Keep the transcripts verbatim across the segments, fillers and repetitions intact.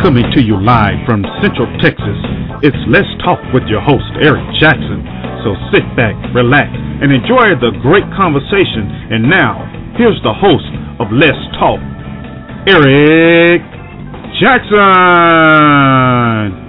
Coming to you live from Central Texas, it's Let's Talk with your host, Eric Jackson. So sit back, relax, and enjoy the great conversation. And now, here's the host of Let's Talk, Eric Jackson.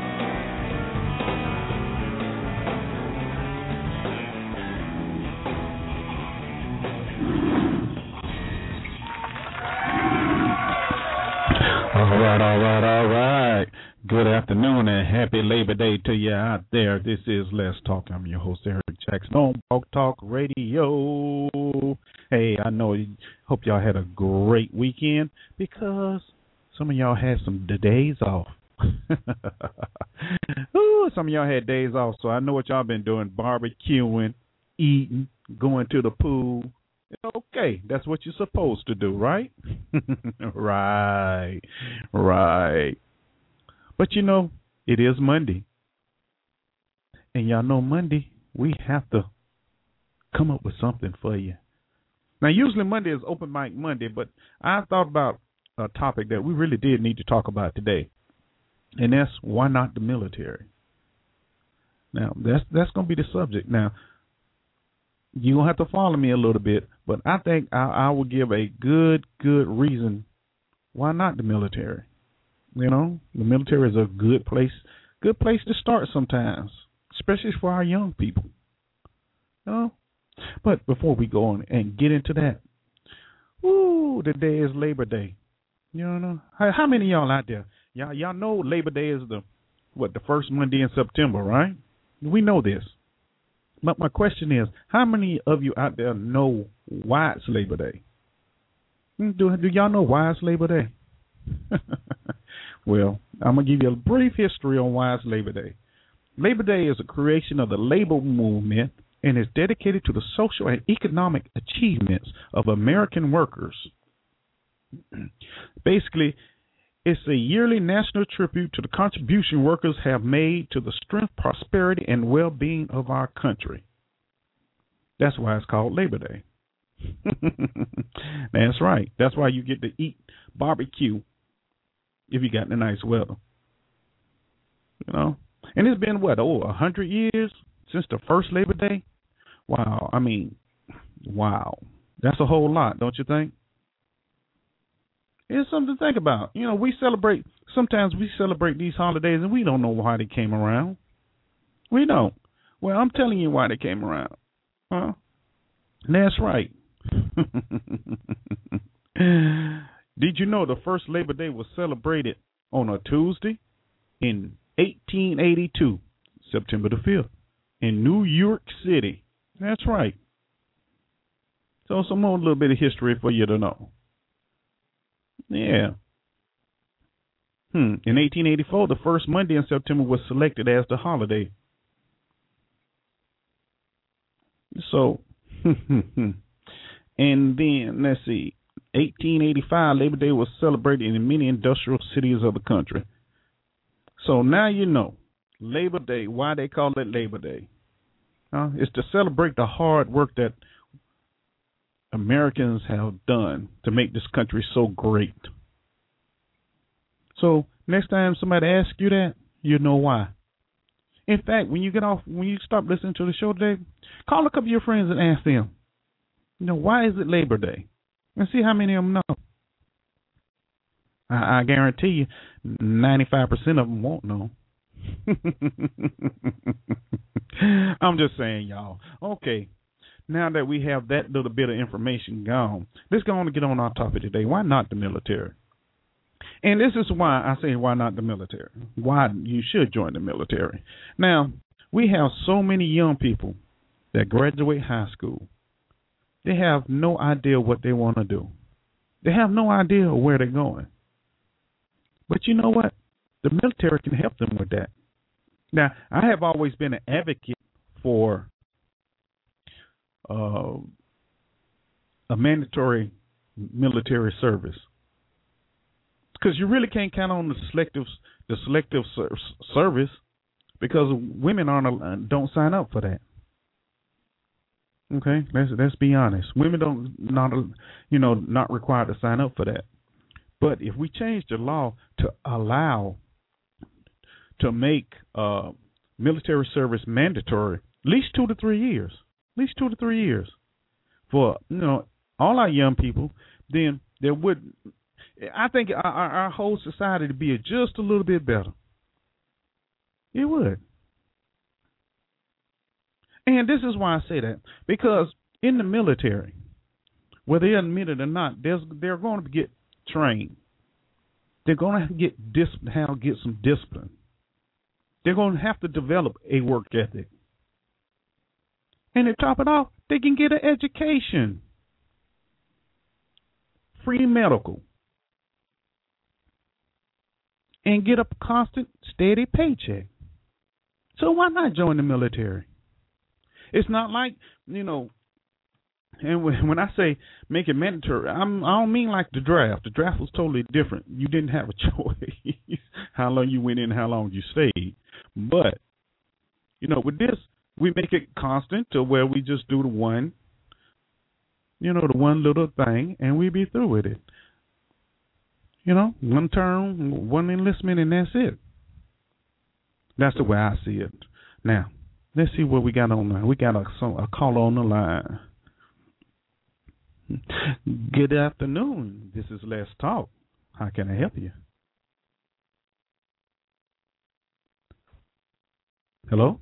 Good afternoon and happy Labor Day to you out there. This is Let's Talk. I'm your host, Eric Jackson, on Blog Talk Radio. Hey, I know, hope y'all had a great weekend because some of y'all had some days off. Ooh, some of y'all had days off, so I know what y'all been doing, barbecuing, eating, going to the pool. Okay, that's what you're supposed to do, right? Right, right. But you know, it is Monday. And y'all know Monday, we have to come up with something for you. Now, usually Monday is open mic Monday, but I thought about a topic that we really did need to talk about today. And that's why not the military? Now, that's that's going to be the subject. Now, you're going to have to follow me a little bit, but I think I, I will give a good, good reason why not the military. You know, the military is a good place, good place to start sometimes, especially for our young people. You know? But before we go on and get into that, ooh, today is Labor Day. You know, how, how many of y'all out there? Y'all, y'all know Labor Day is the what the first Monday in September, right? We know this. But my question is, how many of you out there know why it's Labor Day? Do, do y'all know why it's Labor Day? Well, I'm going to give you a brief history on why it's Labor Day. Labor Day is a creation of the labor movement and is dedicated to the social and economic achievements of American workers. Basically, it's a yearly national tribute to the contribution workers have made to the strength, prosperity, and well-being of our country. That's why it's called Labor Day. That's right. That's why you get to eat barbecue if you got the nice weather. You know? And it's been, what, over a hundred years since the first Labor Day? Wow. I mean, wow. That's a whole lot, don't you think? It's something to think about. You know, we celebrate, sometimes we celebrate these holidays and we don't know why they came around. We don't. Well, I'm telling you why they came around. Huh? That's right. Did you know the first Labor Day was celebrated on a Tuesday in eighteen eighty-two, September the fifth, in New York City? That's right. So some more little bit of history for you to know. Yeah. Hmm. In eighteen eighty-four, the first Monday in September was selected as the holiday. So, and then, let's see, eighteen eighty-five, Labor Day was celebrated in many industrial cities of the country. So now you know, Labor Day, why they call it Labor Day. Uh, it's to celebrate the hard work that Americans have done to make this country so great. So next time somebody asks you that, you know why. In fact, when you get off, when you stop listening to the show today, call a couple of your friends and ask them, you know, why is it Labor Day? And see how many of them know. I, I guarantee you, ninety-five percent of them won't know. I'm just saying, y'all. Okay, now that we have that little bit of information gone, let's go on and get on our topic today. Why not the military? And this is why I say why not the military. Why you should join the military. Now, we have so many young people that graduate high school. They have no idea what they want to do. They have no idea where they're going. But you know what? The military can help them with that. Now, I have always been an advocate for uh, a mandatory military service, because you really can't count on the selective the selective ser- service because women aren't don't sign up for that. Okay, let's let's be honest. Women don't not you know not required to sign up for that. But if we change the law to allow, to make uh, military service mandatory, at least two to three years, at least two to three years for, you know, all our young people, then there would, I think our, our whole society to be just a little bit better. It would. And this is why I say that, because in the military, whether they admit it or not, there's, they're going to get trained. They're going to get dis, how to get some discipline. They're going to have to develop a work ethic. And to top it off, they can get an education, free medical, and get a constant, steady paycheck. So why not join the military? It's not like, you know, and when I say make it mandatory, I'm, I don't mean like the draft. The draft was totally different. You didn't have a choice how long you went in, how long you stayed. But, you know, with this, we make it constant to where we just do the one, you know, the one little thing, and we be through with it. You know, one term, one enlistment, and that's it. That's the way I see it. Now, let's see what we got on line. We got a, a caller on the line. Good afternoon. This is Let's Talk. How can I help you? Hello?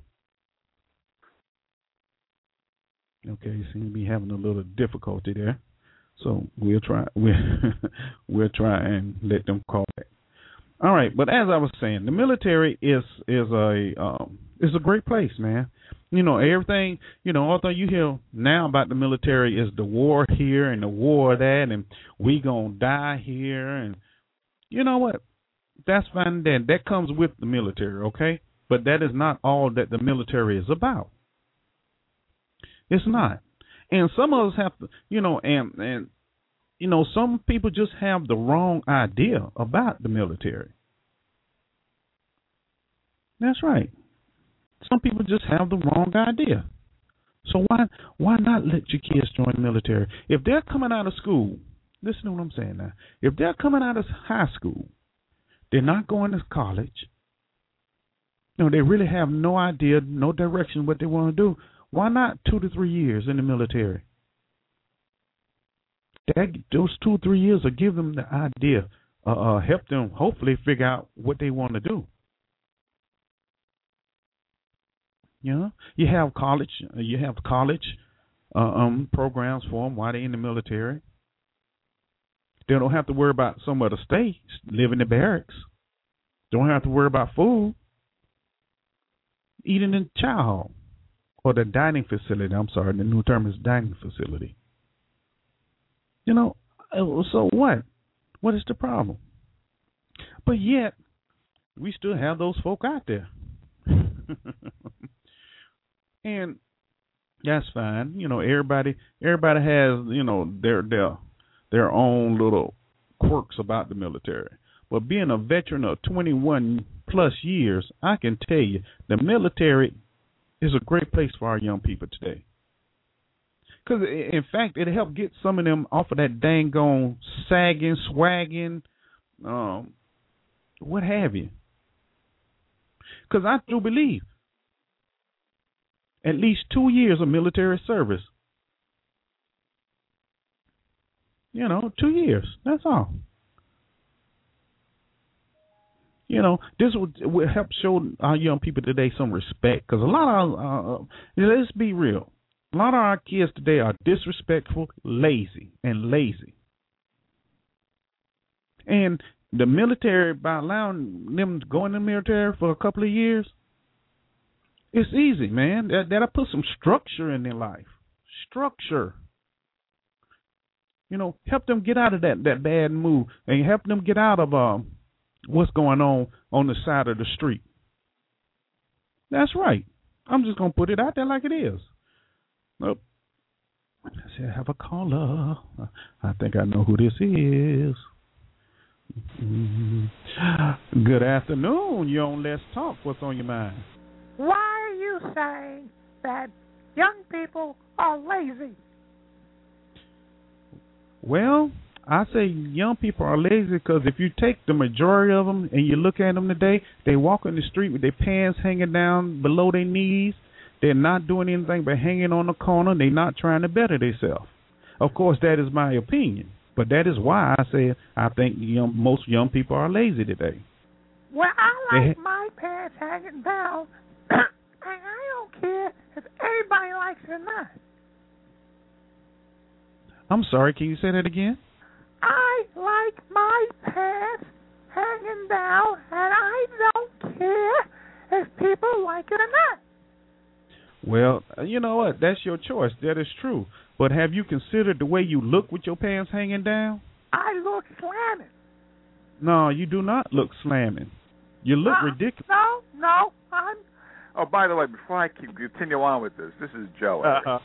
Okay, you seem to be having a little difficulty there. So we'll try we'll, we'll try and let them call back. All right, but as I was saying, the military is is a um, is a great place, man. You know, everything, you know, although you hear now about the military is the war here and the war that, and we gonna die here, and you know what? That's fine then. That comes with the military, okay? But that is not all that the military is about. It's not. And some of us have to, you know, and, and you know, some people just have the wrong idea about the military. That's right. Some people just have the wrong idea. So why why not let your kids join the military? If they're coming out of school, listen to what I'm saying now. If they're coming out of high school, they're not going to college. You know, they really have no idea, no direction what they want to do. Why not two to three years in the military? That, those two or three years will give them the idea, uh, uh, help them hopefully figure out what they want to do. You know, you have college, you have college uh, um, programs for them while they're in the military. They don't have to worry about somewhere to stay, live in the barracks. Don't have to worry about food, eating in the chow hall or the dining facility. I'm sorry, the new term is dining facility. You know, so what? What is the problem? But yet, we still have those folk out there. And that's fine. You know, everybody everybody has, you know, their their their own little quirks about the military. But being a veteran of twenty-one plus years, I can tell you the military is a great place for our young people today. Because, in fact, it helped get some of them off of that dang gone sagging, swagging, um, what have you. Because I do believe at least two years of military service. You know, two years. That's all. You know, this would, would help show our young people today some respect. Because a lot of, uh, let's be real, a lot of our kids today are disrespectful, lazy, and lazy. And the military, by allowing them to go in the military for a couple of years, it's easy, man. That, that'll put some structure in their life. Structure. You know, help them get out of that, that bad mood and help them get out of um, what's going on on the side of the street. That's right. I'm just going to put it out there like it is. Nope. I said, I have a caller. I think I know who this is. Mm-hmm. Good afternoon. You're on Let's Talk. What's on your mind? Why are you saying that young people are lazy? Well, I say young people are lazy because if you take the majority of them and you look at them today, they walk in the street with their pants hanging down below their knees. They're not doing anything but hanging on the corner. They're not trying to better themselves. Of course, that is my opinion, but that is why I say I think young, most young people are lazy today. Well, I like They, my pants hanging down, and I don't care if anybody likes it or not. I'm sorry, can you say that again? I like my pants hanging down, and I don't care if people like it or not. Well, you know what? That's your choice. That is true. But have you considered the way you look with your pants hanging down? I look slamming. No, you do not look slamming. You look Uh, ridiculous. No, no, I'm. Oh, by the way, before I keep continue on with this, this is Joe. Uh,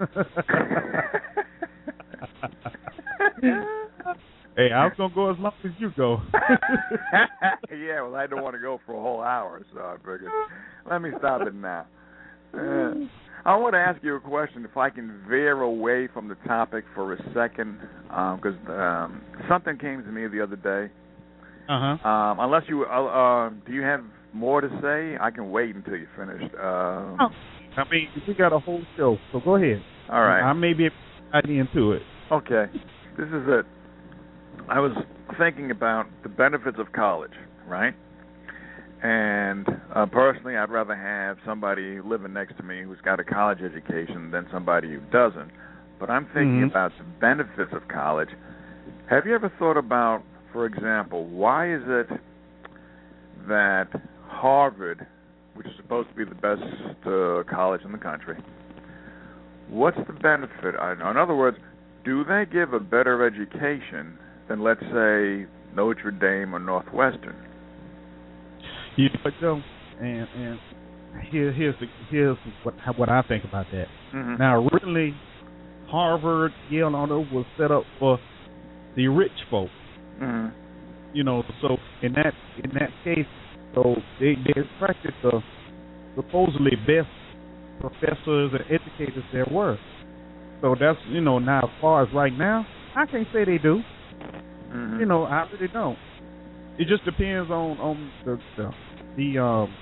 hey, I was gonna go as long as you go. Yeah, well, I don't want to go for a whole hour, so I figured let me stop it now. Uh, I want to ask you a question, if I can veer away from the topic for a second, because um, um, something came to me the other day. Uh huh. Um, unless you, uh, uh, do you have more to say? I can wait until you're finished. Um, oh, I mean, we got a whole show, so go ahead. All right. I may be adding into it. Okay. This is it. I was thinking about the benefits of college, right? And uh, personally, I'd rather have somebody living next to me who's got a college education than somebody who doesn't. But I'm thinking Mm-hmm. about the benefits of college. Have you ever thought about, for example, why is it that Harvard, which is supposed to be the best uh, college in the country, what's the benefit? In other words, do they give a better education than, let's say, Notre Dame or Northwestern? You know what, Joe? And and here here's the, here's what what I think about that. Mm-hmm. Now, originally, Harvard, Yale, and all those was set up for the rich folk. Mm-hmm. You know, so in that in that case, so they they attracted the supposedly best professors and educators there were. So that's, you know, now as far as right now, I can't say they do. Mm-hmm. You know, I really don't. It just depends on on the the, the um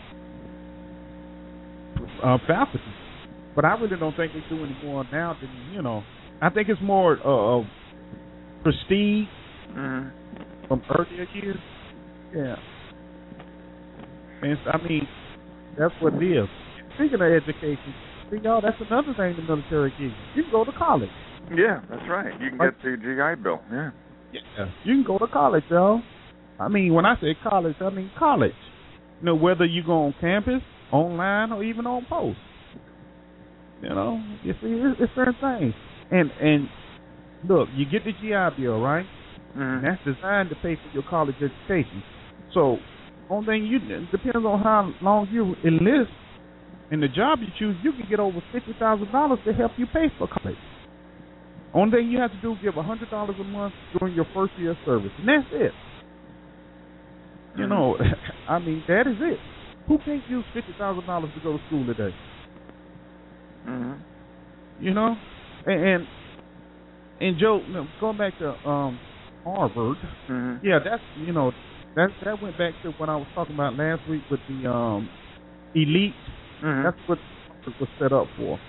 uh, faculty. But I really don't think they do any more now than, you know. I think it's more uh, of prestige Mm-hmm. from earlier years. Yeah. And I mean, that's what it is. Speaking of education, see, y'all, that's another thing the military gives you. You can go to college. Yeah, that's right. You can Right. get the G I Bill. Yeah. Yeah. You can go to college, y'all. I mean, when I say college, I mean college. You know, whether you go on campus, online, or even on post. You know, you see, it's, it's certain things. And and look, you get the G I Bill, right? Mm-hmm. And that's designed to pay for your college education. So, only thing you it depends on how long you enlist and the job you choose. You can get over fifty thousand dollars to help you pay for college. Only thing you have to do is give a hundred dollars a month during your first year of service, and that's it. You Mm-hmm. know, I mean, that is it. Who can't use fifty thousand dollars to go to school today? Mm-hmm. You know, and and, and Joe, you know, going back to um, Harvard, Mm-hmm. yeah, that's, you know, that that went back to what I was talking about last week with the um, elite. Mm-hmm. That's what it was set up for.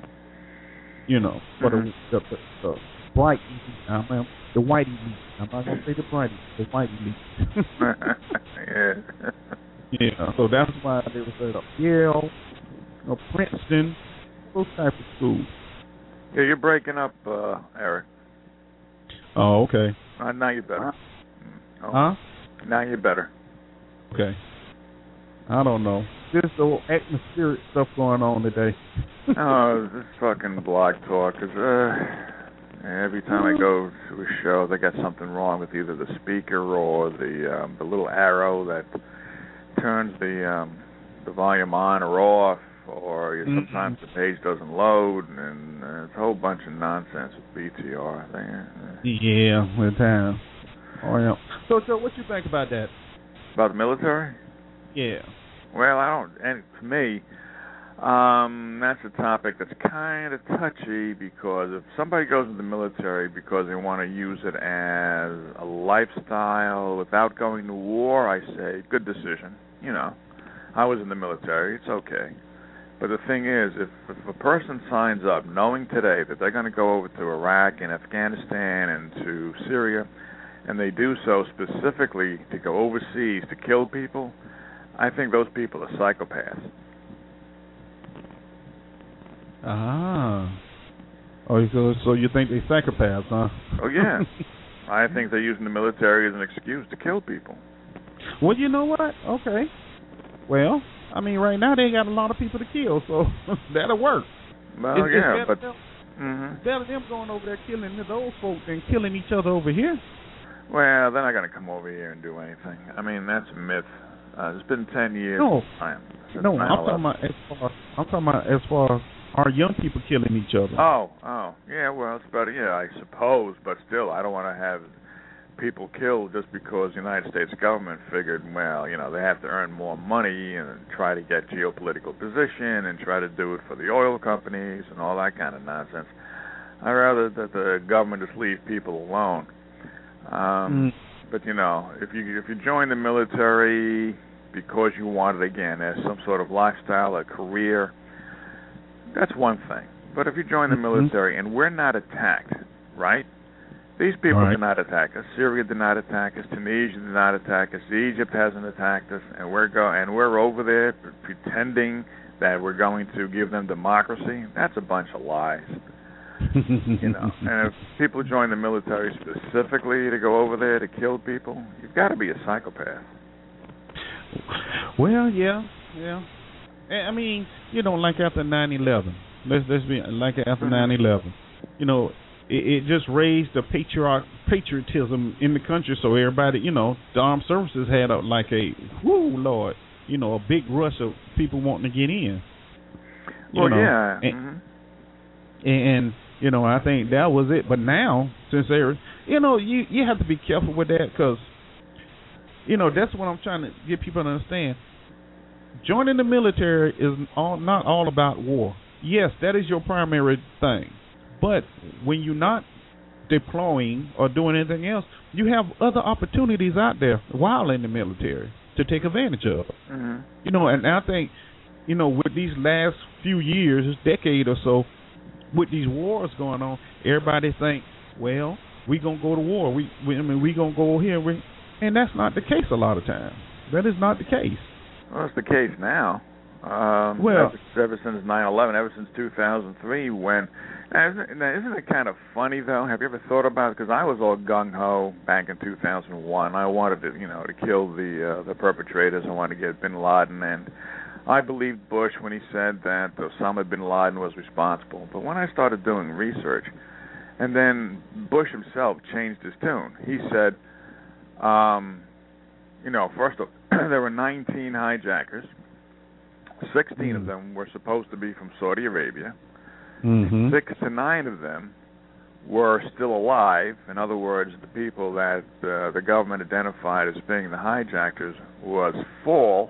You know, for Mm-hmm. the, the, the, the bright elite. I mean, the white elite. I'm not gonna say the bright, the white elite. Yeah. Yeah, so that's why they were set up. Yale, you know, Princeton, those type of schools. Yeah, you're breaking up, uh, Eric. Oh, okay. Uh, now you're better. Oh, Huh? Now you're better. Okay. I don't know. There's the atmospheric stuff going on today. Oh, this fucking blog talk is, uh, every time I go to a show, they got something wrong with either the speaker or the um, the little arrow that turns the um, the volume on or off, or you, Mm-mm. sometimes the page doesn't load, and uh, it's a whole bunch of nonsense with B T R. I think. Yeah, with time. Oh yeah. So, so what you think about that? About the military? Yeah. Well, I don't. And to me, Um, that's a topic that's kind of touchy because if somebody goes into the military because they want to use it as a lifestyle without going to war, I say good decision. You know, I was in the military. It's okay. But the thing is, if, if a person signs up knowing today that they're going to go over to Iraq and Afghanistan and to Syria, and they do so specifically to go overseas to kill people, I think those people are psychopaths. Ah. Oh, so, so you think they're psychopaths, huh? Oh, yeah. I think they're using the military as an excuse to kill people. Well, you know what? Okay. Well, I mean, right now they got a lot of people to kill, so that'll work. Well, it's, yeah, it's but... Them, mm-hmm. It's better them going over there killing those folks than killing each other over here. Well, they're not going to come over here and do anything. I mean, that's a myth. Uh, it's been ten years. No, time no, I'm talking about as far. I'm talking about as far as our young people killing each other. Oh, oh, yeah. Well, it's better. Yeah, I suppose, but still, I don't want to have people killed just because the United States government figured, well, you know, they have to earn more money and try to get geopolitical position and try to do it for the oil companies and all that kind of nonsense. I'd rather that the government just leave people alone. Um, mm. But you know, if you if you join the military because you want it again as some sort of lifestyle, a career, that's one thing. But if you join the military and we're not attacked, right? These people right. did not attack us. Syria did not attack us. Tunisia did not attack us. Egypt hasn't attacked us, and we're go and we're over there pretending that we're going to give them democracy. That's a bunch of lies. You know, and if people join the military specifically to go over there to kill people, you've got to be a psychopath. Well, yeah, yeah. I mean, you know, like after nine eleven, let's let's be like after nine eleven, you know, it, it just raised the patriot patriotism in the country. So everybody, you know, the armed services had a, like a whoo Lord, you know, a big rush of people wanting to get in. Well, know, yeah. And, mm-hmm. and you know, I think that was it. But now, since they're, you know, you you have to be careful with that because, you know, that's what I'm trying to get people to understand. Joining the military is all, not all about war. Yes, that is your primary thing. But when you're not deploying or doing anything else, you have other opportunities out there while in the military to take advantage of. Mm-hmm. You know, and I think, you know, with these last few years, this decade or so, with these wars going on, everybody think, well, we gonna go to war. We, we I mean, we gonna go here, we, and that's not the case a lot of times. That is not the case. Well, it's the case now. Um, well, ever, ever since nine eleven, ever since two thousand three, when now isn't, now, isn't it kind of funny though? Have you ever thought about it? Because I was all gung ho back in two thousand one. I wanted to, you know, to kill the uh, the perpetrators. I wanted to get Bin Laden, and I believed Bush when he said that Osama bin Laden was responsible. But when I started doing research, and then Bush himself changed his tune. He said, um, you know, first of all, there were nineteen hijackers. sixteen mm. of them were supposed to be from Saudi Arabia. Mm-hmm. Six to nine of them were still alive. In other words, the people that uh, the government identified as being the hijackers was false.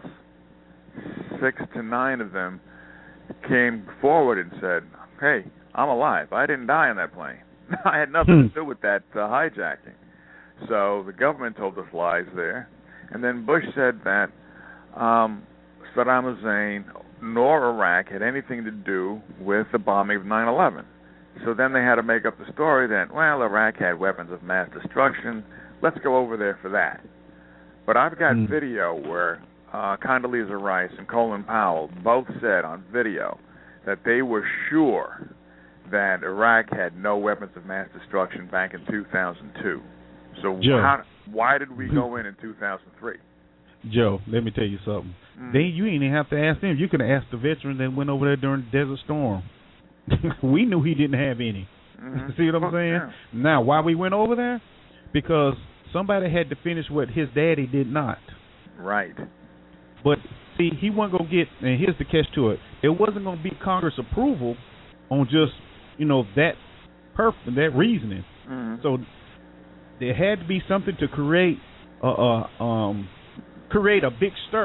Six to nine of them came forward and said, hey, I'm alive. I didn't die on that plane. I had nothing to do with that uh, hijacking. So the government told us lies there. And then Bush said that um, Saddam Hussein nor Iraq had anything to do with the bombing of nine eleven. So then they had to make up the story that, well, Iraq had weapons of mass destruction. Let's go over there for that. But I've got mm. video where uh, Condoleezza Rice and Colin Powell both said on video that they were sure that Iraq had no weapons of mass destruction back in two thousand two. So how, why did we go in in two thousand three? Joe, let me tell you something. Mm. They, you didn't even have to ask them. You could have asked the veteran that went over there during the Desert Storm. We knew he didn't have any. Mm-hmm. See what I'm saying? Yeah. Now, why we went over there? Because somebody had to finish what his daddy did not. Right. But, see, he wasn't going to get, and here's the catch to it, it wasn't going to be Congress approval on just, you know, that perf- that reasoning. Mm-hmm. So there had to be something to create uh, uh, um, create a big stir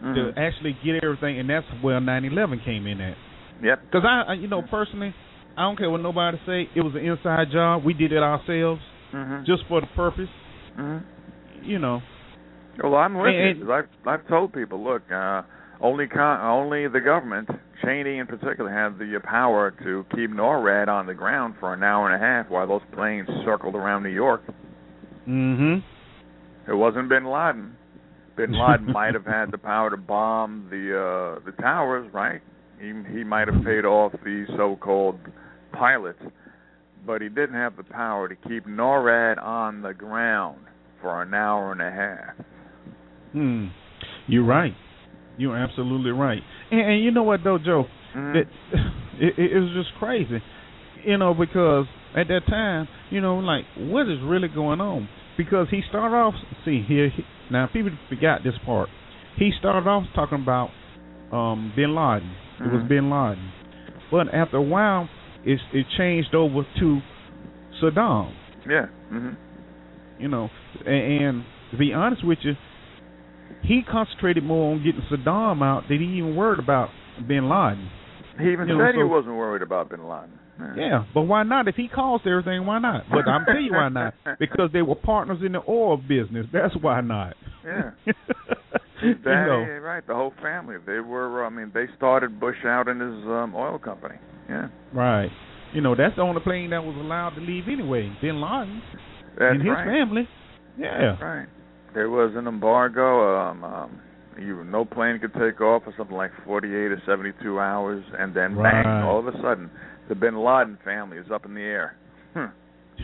mm-hmm. to actually get everything, and that's where nine eleven came in at. Yep. Because I, I, you know, personally, I don't care what nobody say. It was an inside job. We did it ourselves, mm-hmm. just for the purpose. Mm-hmm. You know. Well, I'm with and, you. I've I've told people, look, uh, only con- only the government, Cheney in particular, had the power to keep NORAD on the ground for an hour and a half while those planes circled around New York. Mm-hmm. It wasn't Bin Laden. Bin Laden might have had the power to bomb the uh, the towers, right? He he might have paid off the so-called pilots, but he didn't have the power to keep NORAD on the ground for an hour and a half. Hmm. You're right. You're absolutely right. And, and you know what, though, Joe? Mm-hmm. It, it, it was just crazy, you know, because at that time, you know, like, what is really going on? Because he started off, see, here, he, now people forgot this part. He started off talking about um, Bin Laden. It was Bin Laden. But after a while, it, it changed over to Saddam. Yeah. Mm-hmm. You know, and, and to be honest with you, he concentrated more on getting Saddam out than he even worried about Bin Laden. He even you said know, so, he wasn't worried about Bin Laden. Yeah. yeah, but why not? If he caused everything, why not? But I'm telling you why not. Because they were partners in the oil business. That's why not. Yeah. you they, know. Right, the whole family. They were, I mean, they started Bush out in his um, oil company. Yeah. Right. You know, that's the only plane that was allowed to leave anyway. Bin Laden that's and his right. family. Yeah. That's right. There was an embargo. Um, um, you, no plane could take off for something like forty-eight or seventy-two hours, and then right. bang, all of a sudden, the Bin Laden family is up in the air. Hmm.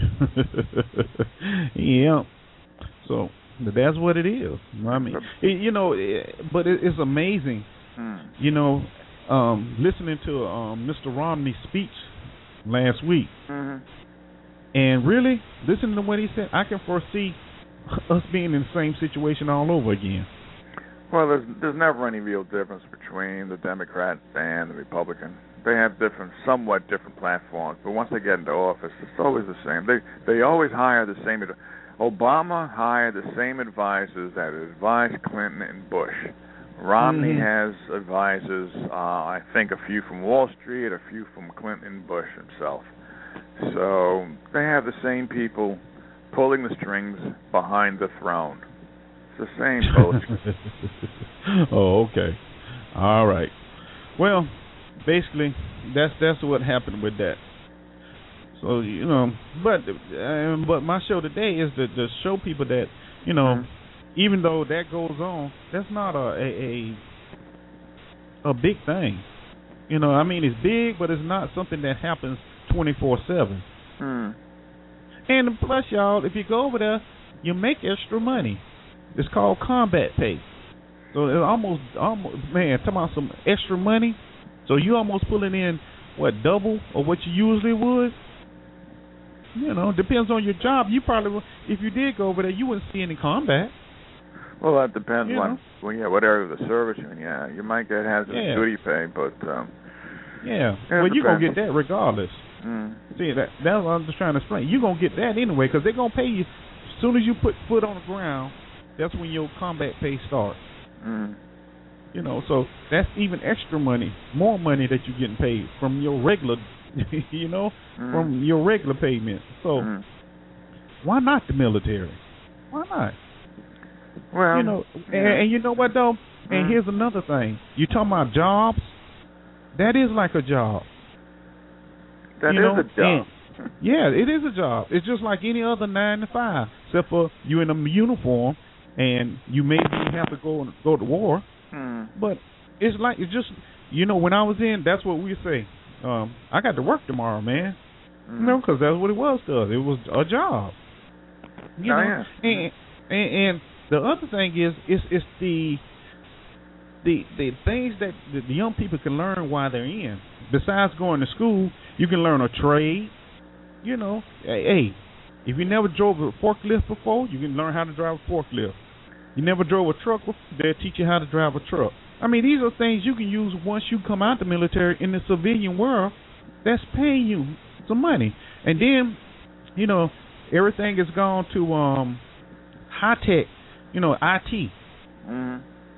yeah. So that's what it is. I mean, it, you know, it, but it, it's amazing. Hmm. You know, um, listening to um, Mister Romney's speech last week, mm-hmm. and really listening to what he said, I can foresee us being in the same situation all over again. Well, there's there's never any real difference between the Democrat and the Republican. They have different, somewhat different platforms, but once they get into office, it's always the same. They they always hire the same. Obama hired the same advisors that advised Clinton and Bush. Romney mm-hmm. has advisors, uh, I think a few from Wall Street, a few from Clinton and Bush himself. So they have the same people pulling the strings behind the throne. It's the same bullshit. Oh, okay. All right. Well, basically, that's that's what happened with that. So, you know, but uh, but my show today is to, to show people that, you know, mm-hmm. even though that goes on, that's not a, a a a big thing. You know, I mean, it's big, but it's not something that happens twenty-four seven. Mm. And plus, y'all, if you go over there, you make extra money. It's called combat pay. So it's almost, almost, man, talking about some extra money. So you almost pulling in, what, double of what you usually would? You know, depends on your job. You probably, if you did go over there, you wouldn't see any combat. Well, that depends you on, well, yeah, what area of the service you're in. Yeah, you might get hazardous yeah. duty pay, but um, yeah, well, you're gonna get that regardless. Mm. See, that that's what I'm just trying to explain. You're gonna get that anyway because they're gonna pay you as soon as you put foot on the ground. That's when your combat pay starts. Mm. You know, so that's even extra money, more money that you're getting paid from your regular, you know, mm. from your regular payment. So mm. why not the military? Why not? Well, you know, yeah. and, and you know what though? And mm. here's another thing. You talking about jobs? That is like a job. That you is know? a job. And, yeah, it is a job. It's just like any other nine to five, except for you in a uniform and you maybe have to go go to war. Mm. But it's like it's just you know when I was in, that's what we say. Um, I got to work tomorrow, man. Mm. You know, because that's what it was to us. It was a job. You oh, know, yeah. and, and and the other thing is it's it's the the the things that the young people can learn while they're in. Besides going to school, you can learn a trade. You know, hey, hey, if you never drove a forklift before, you can learn how to drive a forklift. You never drove a truck before, they'll teach you how to drive a truck. I mean, these are things you can use once you come out the military in the civilian world that's paying you some money. And then, you know, everything has gone to um, high tech, you know, I T. Mm.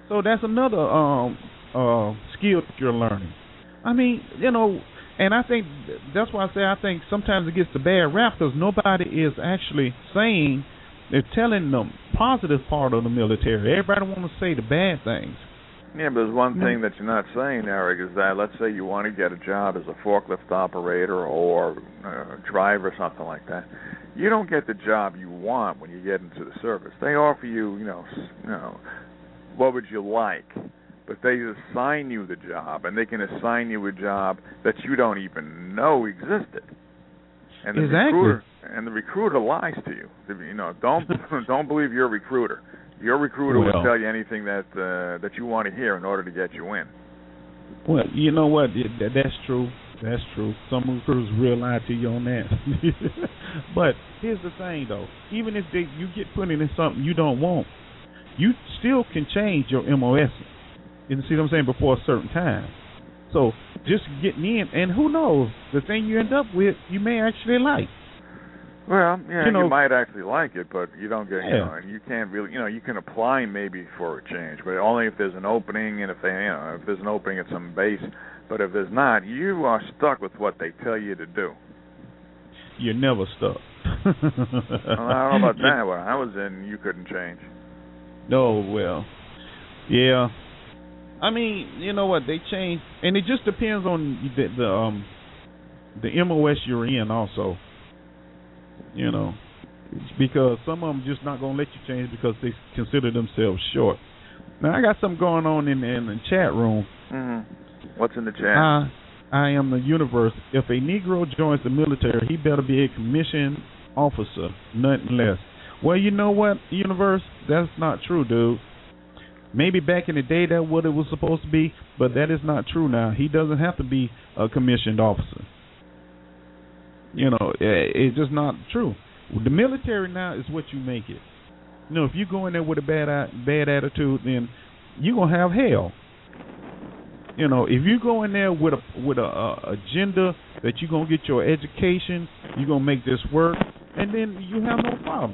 So that's another um uh skill that you're learning. I mean, you know, and I think that's why I say I think sometimes it gets the bad rap because nobody is actually saying, they're telling the positive part of the military. Everybody want to say the bad things. Yeah, but there's one thing that you're not saying, Eric, is that let's say you want to get a job as a forklift operator or a driver or something like that. You don't get the job you want when you get into the service. They offer you, you know, you know, what would you like? But they assign you the job, and they can assign you a job that you don't even know existed. And the exactly. recruiter and the recruiter lies to you. You know, don't don't believe your recruiter. Your recruiter well, will tell you anything that uh, that you want to hear in order to get you in. Well, you know what? That, that's true. That's true. Some recruiters will lie to you on that. But here's the thing, though. Even if they, you get put in something you don't want, you still can change your M O S. You see what I'm saying? Before a certain time. So just getting in, and who knows, the thing you end up with, you may actually like. Well, yeah, you, know, you might actually like it, but you don't get, yeah. you know, and you can't really, you know, you can apply maybe for a change, but only if there's an opening, and if they, you know, if there's an opening at some base. But if there's not, you are stuck with what they tell you to do. You're never stuck. Well, I don't know about that. When I was in, you couldn't change. No, well, yeah. I mean, you know what? They change, and it just depends on the, the um the M O S you're in, also. You know, because some of them just not gonna let you change because they consider themselves short. Now I got something going on in, in the chat room. Mm-hmm. What's in the chat? I, I am the universe. If a Negro joins the military, he better be a commissioned officer, nothing less. Well, you know what, universe? That's not true, dude. Maybe back in the day that's what it was supposed to be, but that is not true now. He doesn't have to be a commissioned officer. You know, it's just not true. The military now is what you make it. You know, if you go in there with a bad bad attitude, then you're gonna have hell. You know, if you go in there with a with a, a agenda that you're gonna get your education, you're gonna make this work, and then you have no problem.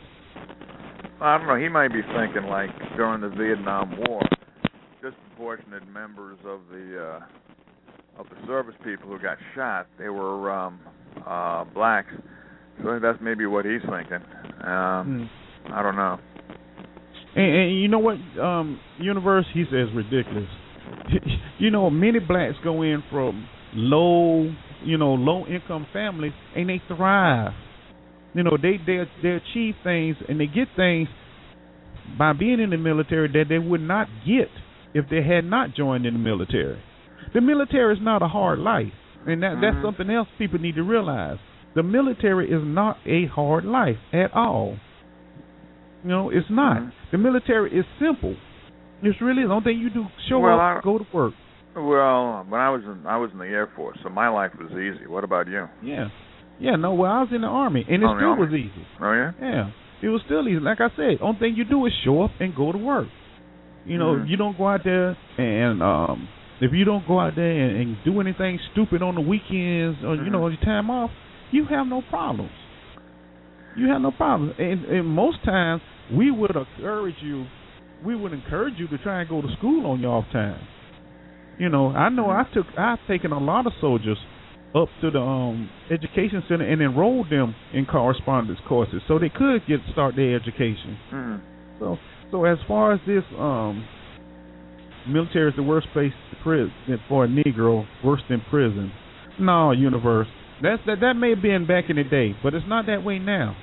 I don't know. He might be thinking like during the Vietnam War, disproportionate members of the uh, of the service people who got shot, they were um, uh, blacks. So that's maybe what he's thinking. Um, mm. I don't know. And, and you know what, um, universe? He says ridiculous. You know, many blacks go in from low, you know, low income families, and they thrive. You know, they they they achieve things and they get things by being in the military that they would not get if they had not joined in the military. The military is not a hard life, and that, mm-hmm. that's something else people need to realize. The military is not a hard life at all. You know, it's not. Mm-hmm. The military is simple. It's really the only thing you do: show well, up, I, go to work. Well, when I was in I was in the Air Force, so my life was easy. What about you? Yeah. Yeah, no, well, I was in the Army, and it oh, still was easy. Oh, yeah? Yeah, it was still easy. Like I said, only thing you do is show up and go to work. You know, mm-hmm. you don't go out there and, um, if you don't go out there and, and do anything stupid on the weekends or, mm-hmm. you know, your time off, you have no problems. You have no problems. And, and most times, we would encourage you, we would encourage you to try and go to school on your off time. You know, I know mm-hmm. I took, I've taken a lot of soldiers up to the um, education center and enrolled them in correspondence courses so they could get start their education. Mm. So, so as far as this, um, military is the worst place to prison for a Negro, worse than prison. No, universe. That's that. That may have been back in the day, but it's not that way now.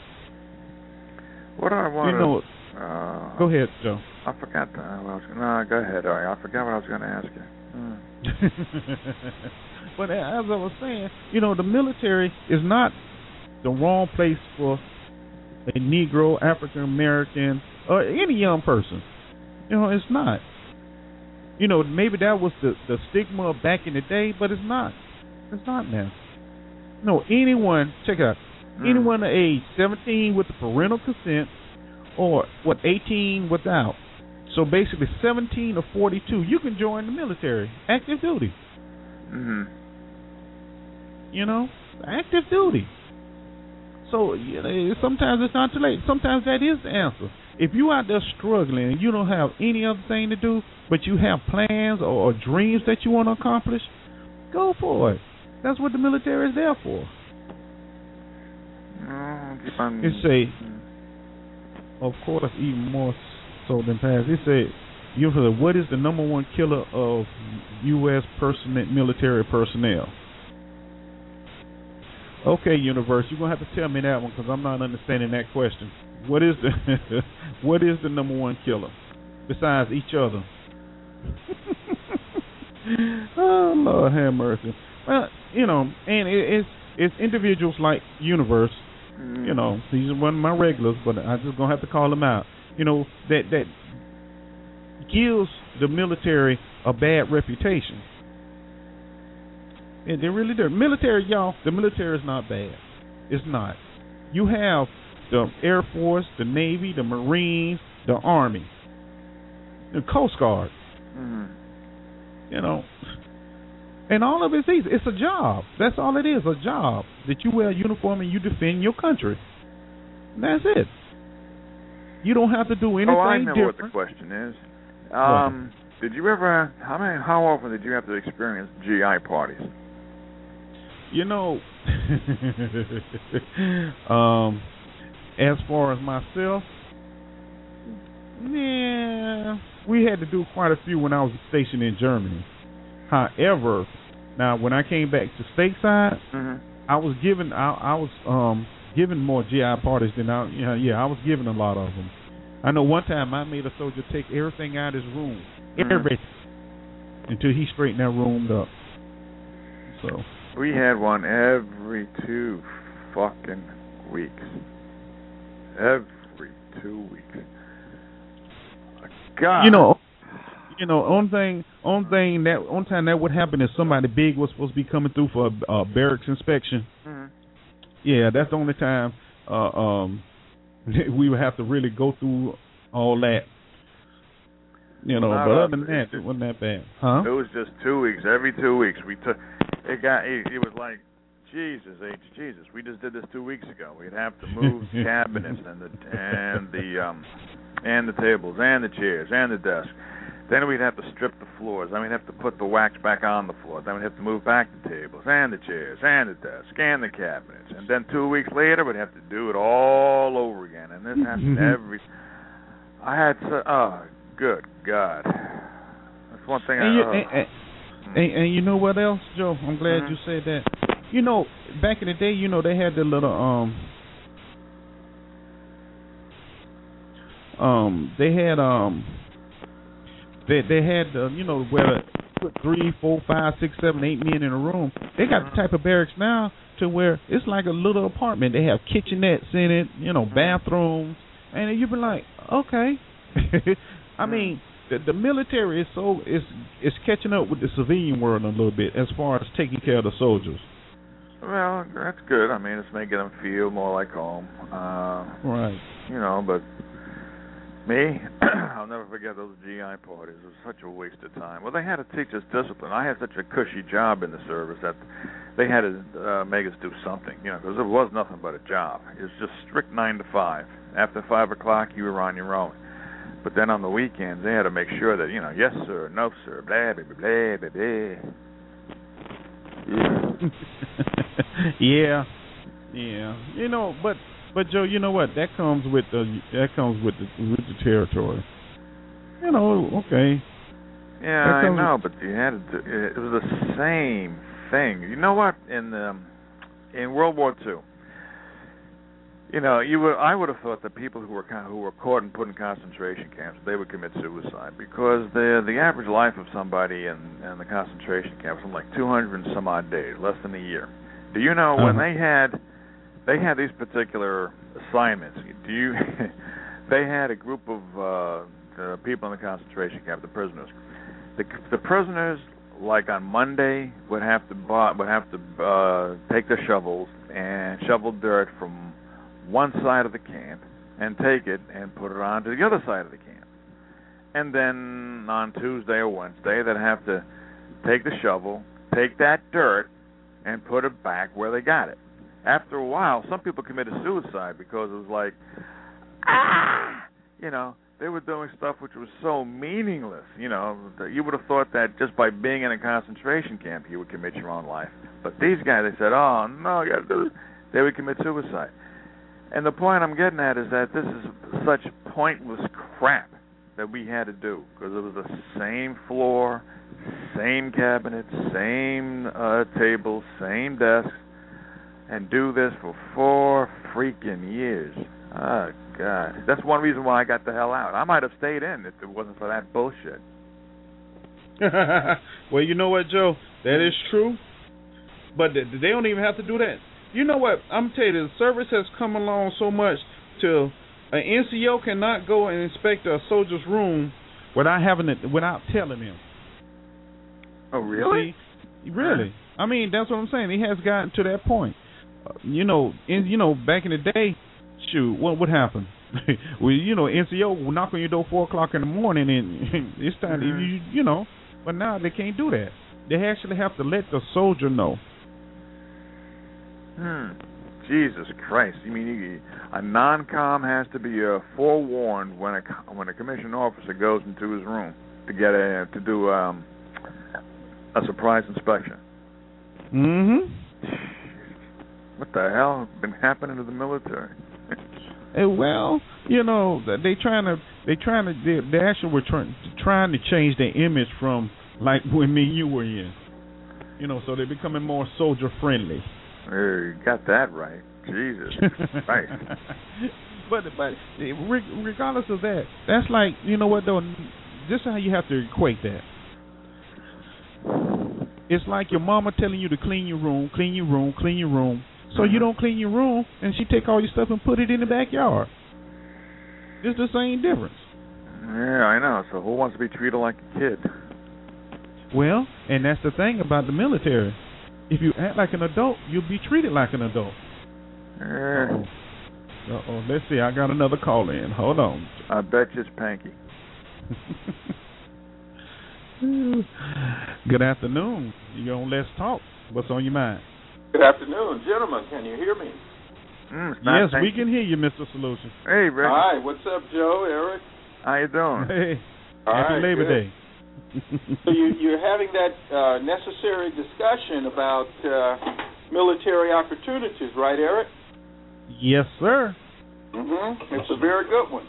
What do I want? You know, uh, go ahead, Joe. I forgot. The, what I was, no, go ahead. All right, I forgot what I was going to ask you. Mm. But as I was saying, you know, the military is not the wrong place for a Negro, African American, or any young person. You know, it's not. You know, maybe that was the, the stigma back in the day, but it's not. It's not now. No, anyone, check it out, mm. anyone of age seventeen with the parental consent, or, what, eighteen without. So basically seventeen or forty-two, you can join the military, active duty. Mm-hmm. You know, active duty. So you know, sometimes it's not too late. Sometimes that is the answer. If you out there struggling and you don't have any other thing to do, but you have plans or, or dreams that you want to accomplish, go for it. That's what the military is there for. Mm, it say, of course, even more so than past. It said, you know, what is the number one killer of U S personnel, military personnel? Okay, universe, you're gonna have to tell me that one because I'm not understanding that question. What is the what is the number one killer besides each other? Oh Lord, have mercy. Well, you know, and it, it's it's individuals like Universe. Mm. You know, he's one of my regulars, but I just gonna have to call him out. You know, that that gives the military a bad reputation. And they really do. Military, y'all, the military is not bad. It's not. You have the Air Force, the Navy, the Marines, the Army, the Coast Guard. Mm. You know, and all of it's easy. It's a job. That's all it is, a job. That you wear a uniform and you defend your country. And that's it. You don't have to do anything different. Oh, I know different. what the question is. Um, did you ever, how many, how often did you have to experience G I parties? You know, um, as far as myself, yeah, we had to do quite a few when I was stationed in Germany. However, now when I came back to stateside, mm-hmm. I was given, I, I was um, given more G I parties than I, you know, yeah, I was given a lot of them. I know one time I made a soldier take everything out of his room, mm-hmm. everything, until he straightened that room up. So. We had one every two fucking weeks. Every two weeks. God. You know, you know, only thing, only thing that, only time that would happen is somebody big was supposed to be coming through for a, a barracks inspection. Mm-hmm. Yeah, that's the only time uh, um, we would have to really go through all that. You know, Not but other us. than that, it, it wasn't that bad, huh? It was just two weeks. Every two weeks, we took. It got. It, it was like, Jesus, H, Jesus. We just did this two weeks ago. We'd have to move cabinets and the and the um and the tables and the chairs and the desk. Then we'd have to strip the floors. Then we'd have to put the wax back on the floor. Then we'd have to move back the tables and the chairs and the desk and the cabinets. And then two weeks later, we'd have to do it all over again. And this happened every. I had to. Oh, good God. That's one thing. And I. you, Uh, and, and, and you know what else, Joe? I'm glad mm-hmm. you said that. You know, back in the day, you know, they had the little um. Um, they had um. They they had uh, you know where put three, four, five, six, seven, eight men in a room. They got the type of barracks now to where it's like a little apartment. They have kitchenettes in it, you know, bathrooms, and you be like, okay. I mean, the, the military is so is is catching up with the civilian world a little bit as far as taking care of the soldiers. Well, that's good. I mean, it's making them feel more like home. Uh, right. You know, but. Me, I'll never forget those G I parties. It was such a waste of time. Well, they had to teach us discipline. I had such a cushy job in the service that they had to uh, make us do something, you know, because it was nothing but a job. It was just strict nine to five. After five o'clock, you were on your own. But then on the weekends, they had to make sure that, you know, yes sir, no sir, blah blah blah blah blah. Yeah. yeah, yeah. You know, but. But Joe, you know what? That comes with the that comes with the with the territory. You know, okay. Yeah, I know, but you had to, it was the same thing. You know what? In um, in World War Two, you know, you would I would have thought that people who were who were caught and put in concentration camps, they would commit suicide because the the average life of somebody in, in the concentration camp was like two hundred and some odd days, less than a year. Do you know uh-huh. when they had They had these particular assignments. Do you? They had a group of uh, the people in the concentration camp, the prisoners. The, the prisoners, like on Monday, would have to buy, would have to uh, take the shovels and shovel dirt from one side of the camp and take it and put it on to the other side of the camp. And then on Tuesday or Wednesday, they'd have to take the shovel, take that dirt, and put it back where they got it. after a while, some people committed suicide because it was like, ah, you know, they were doing stuff which was so meaningless. You know, you would have thought that just by being in a concentration camp, you would commit your own life. But these guys, they said, oh, no, you got to do this. They would commit suicide. And the point I'm getting at is that this is such pointless crap that we had to do because it was the same floor, same cabinets, same uh, tables, same desks, and do this for four freaking years. Oh, God. That's one reason why I got the hell out. I might have stayed in if it wasn't for that bullshit. Well, you know what, Joe? That is true. But they don't even have to do that. You know what? I'm telling you, the service has come along so much to an N C O cannot go and inspect a soldier's room without having it, without telling him. Oh, really? See? Really? I mean, that's what I'm saying. He has gotten to that point. Uh, you know, in, you know, back in the day, shoot, what would happen? Well, you know, N C O will knock on your door four o'clock in the morning, and it's time mm-hmm. to, you, you know. But now they can't do that. They actually have to let the soldier know. Hmm. Jesus Christ! You mean you, a non-com has to be uh, forewarned when a when a commissioned officer goes into his room to get a to do um, a surprise inspection? Mm-hmm. What the hell has been happening to the military? And well, you know, they trying to they trying to they, they actually were trying trying to change their image from like when me and you were in, you know, so they're becoming more soldier friendly. You got that right. Jesus Christ. But but regardless of that, that's like, you know what though, this is how you have to equate that. It's like your mama telling you to clean your room, clean your room, clean your room. So mm-hmm. you don't clean your room, and she take all your stuff and put it in the backyard. It's the same difference. Yeah, I know. So who wants to be treated like a kid? Well, and that's the thing about the military. If you act like an adult, you'll be treated like an adult. Uh, Uh oh. Let's see. I got another call in. Hold on. I bet you it's Panky. Good afternoon. You're on Let's Talk. What's on your mind? Good afternoon, gentlemen. Can you hear me? Mm, yes, Panky. we can hear you, Mister Solution. Hey, Rick. Hi. What's up, Joe, Eric? How you doing? Hey. All Happy right, Labor good. Day. So you, you're having that uh, necessary discussion about uh, military opportunities, right, Eric? Yes, sir. Mm-hmm. It's a very good one.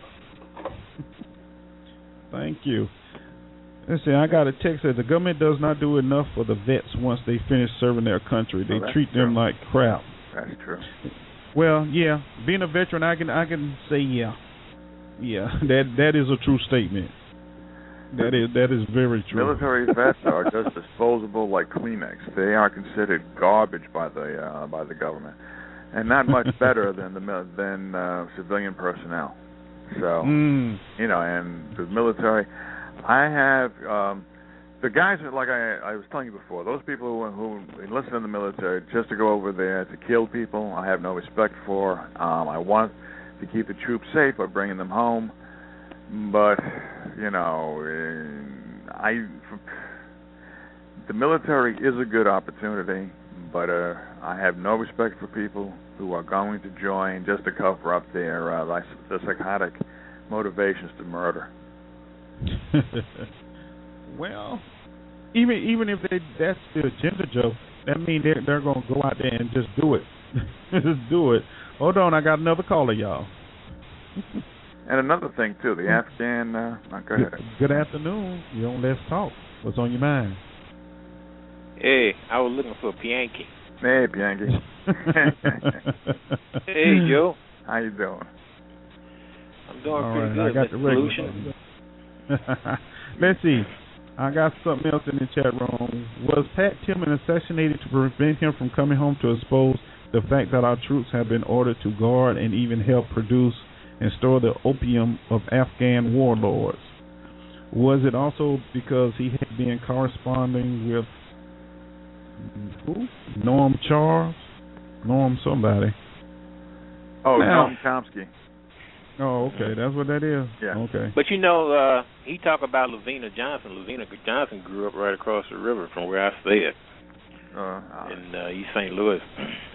Thank you. Let's see, I got a text that the government does not do enough for the vets once they finish serving their country. They oh, treat true. them like crap. That's true. Well, yeah, being a veteran, I can I can say yeah, yeah. That that is a true statement. That is that is very true. Military vets are just disposable like Kleenex. They are considered garbage by the uh, by the government, and not much better than the than uh, civilian personnel. So mm. you know, and the military, I have um, the guys that, like I, I was telling you before, those people who, who enlist in the military just to go over there to kill people, I have no respect for. Um, I want to keep the troops safe by bringing them home. But, you know, I the military is a good opportunity, but uh, I have no respect for people who are going to join just to cover up their uh, like, the psychotic motivations to murder. Well, even even if they that's the agenda, Joe, that means they're, they're going to go out there and just do it. Just do it. Hold on, I got another caller, y'all. And another thing, too, the Afghan... Uh, oh, go ahead. Good afternoon. You on Let's Talk. What's on your mind? Hey, I was looking for Bianchi. Hey, Bianchi. Hey, Joe. How you doing? I'm doing All pretty right, good. I got the Solution. Let's see. I got something else in the chat room. Was Pat Tillman assassinated to prevent him from coming home to expose the fact that our troops have been ordered to guard and even help produce and store the opium of Afghan warlords? Was it also because he had been corresponding with who? Noam Charles? Noam somebody. Oh, now, Noam Chomsky. Oh, okay. That's what that is? Yeah. Okay. But, you know, uh, he talked about Lavina Johnson. Lavina Johnson grew up right across the river from where I stayed Uh, in uh, East Saint Louis.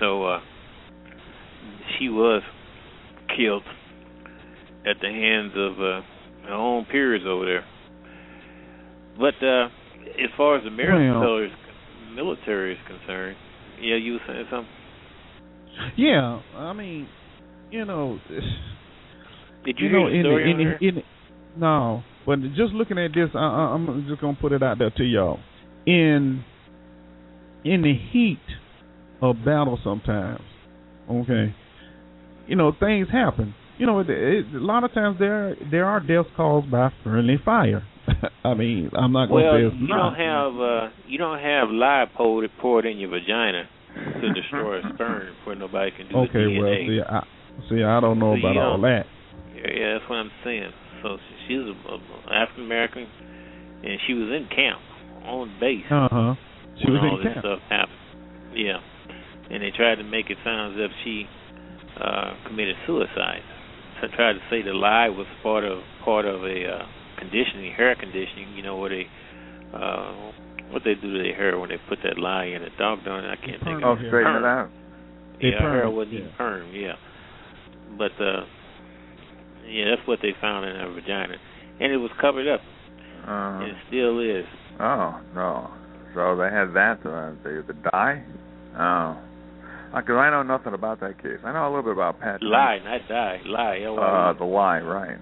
So uh, she was killed at the hands of uh, her own peers over there. But uh, as far as the military, well, military is concerned, yeah, you were saying something? Yeah, I mean, you know, did you, you hear know, the story in, in, in, in, no, but just looking at this, I, I'm just gonna put it out there to y'all. In in the heat of battle, sometimes, okay, you know, things happen. You know, it, it, a lot of times there there are deaths caused by friendly fire. I mean, I'm not going well, to say it's you not. don't have uh, you don't have lye poured poured in your vagina to destroy sperm where nobody can do okay, the D N A. well, see, I, see, I don't know so about all that. Yeah, yeah, that's what I'm saying. So she was an African American, and she was in camp on base. Uh huh. She when was all in this camp. stuff happened. Yeah, and they tried to make it sound as if she uh, committed suicide. So I tried to say the lie was part of part of a uh, conditioning, hair conditioning. You know where they uh, what they do to their hair when they put that lie in. A doggone, I can't think oh, of it. straighten it out. Yeah, her hair perm, wasn't yeah. even perm. Yeah, but uh, yeah, that's what they found in her vagina, and it was covered up. Uh, and it still is. Oh no! So they had that uh, the the dye. Oh, because I know nothing about that case. I know a little bit about Pat. Lie, not die. Lie. Uh, the lie, right?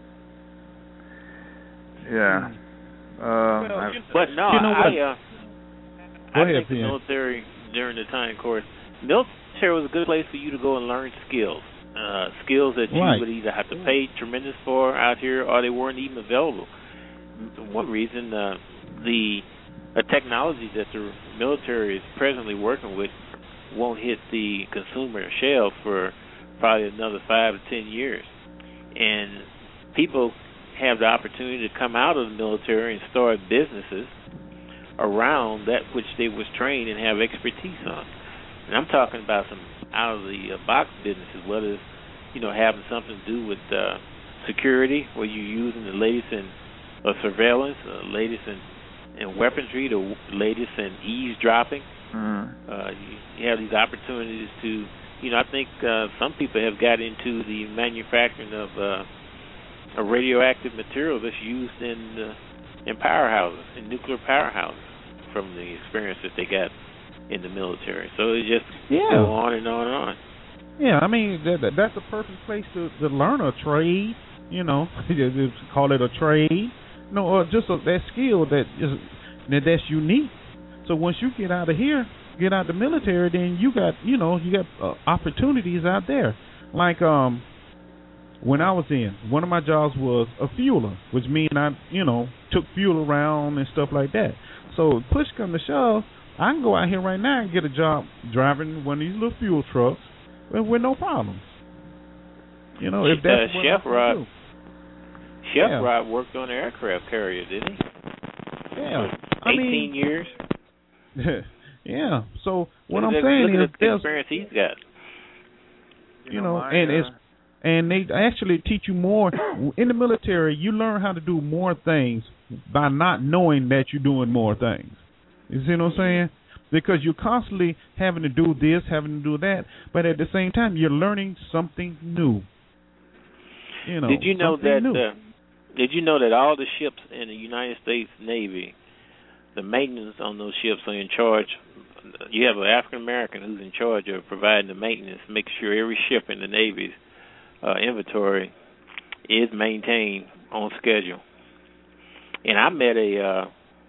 Yeah. Uh, well, but no, you know I. what? Uh, Go I ahead, think the P N. military during the time course, military was a good place for you to go and learn skills. Uh, skills that you right. would either have to pay tremendous for out here, or they weren't even available. One reason, uh, the uh, technology that the military is presently working with won't hit the consumer shelf for probably another five to ten years. And people have the opportunity to come out of the military and start businesses around that which they was trained and have expertise on. And I'm talking about some out-of-the-box businesses, whether it's, you know, having something to do with uh, security, where you're using the latest in uh, surveillance, the uh, latest in, in weaponry, the latest in eavesdropping. Mm-hmm. Uh, you, you have these opportunities to, you know, I think uh, some people have got into the manufacturing of uh, a radioactive material that's used in uh, in powerhouses, in nuclear powerhouses, from the experience that they got in the military. So it just yeah. go on and on and on. Yeah, I mean that, that, that's a perfect place to, to learn a trade. You know, just call it a trade. You know, or just a, that skill that is that that's unique. So once you get out of here, get out of the military, then you got you know you got uh, opportunities out there. Like um, when I was in, one of my jobs was a fueler, which means I you know took fuel around and stuff like that. So push come to shove, I can go out here right now and get a job driving one of these little fuel trucks with, with no problems. You know, if that's uh, what Chef I Rod, do. Chef Yeah. Rod worked on an aircraft carrier, didn't he? Yeah, For I eighteen mean, years. yeah. So what look I'm at, saying look is, at the there's experience he's got. You, you know, know, my, and uh, it's and they actually teach you more in the military. You learn how to do more things by not knowing that you're doing more things. You see what I'm saying? Because you're constantly having to do this, having to do that, but at the same time, you're learning something new. You know, did you know something that? new. Uh, did you know that all the ships in the United States Navy, the maintenance on those ships are in charge? You have an African American who's in charge of providing the maintenance, making sure every ship in the Navy's uh, inventory is maintained on schedule. And I met a uh,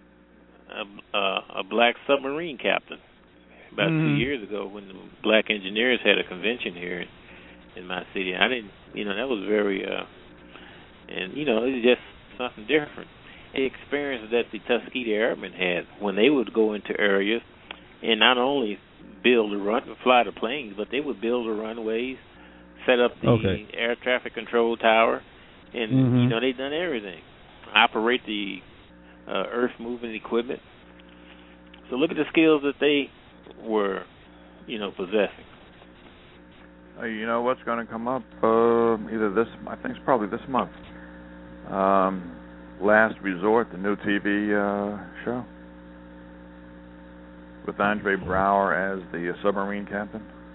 a, a, a black submarine captain about mm-hmm. two years ago when the black engineers had a convention here in, in my city. I didn't, you know, that was very, uh, and you know, it was just something different. The experience that the Tuskegee Airmen had when they would go into areas and not only build the run, fly the planes, but they would build the runways, set up the okay. air traffic control tower, and mm-hmm. you know, they done everything. Operate the uh, earth moving equipment. So look at the skills that they were, you know, possessing. Uh, you know what's going to come up? Uh, either this, I think it's probably this month. Um, Last Resort, the new T V uh, show with Andre Braugher as the uh, submarine captain.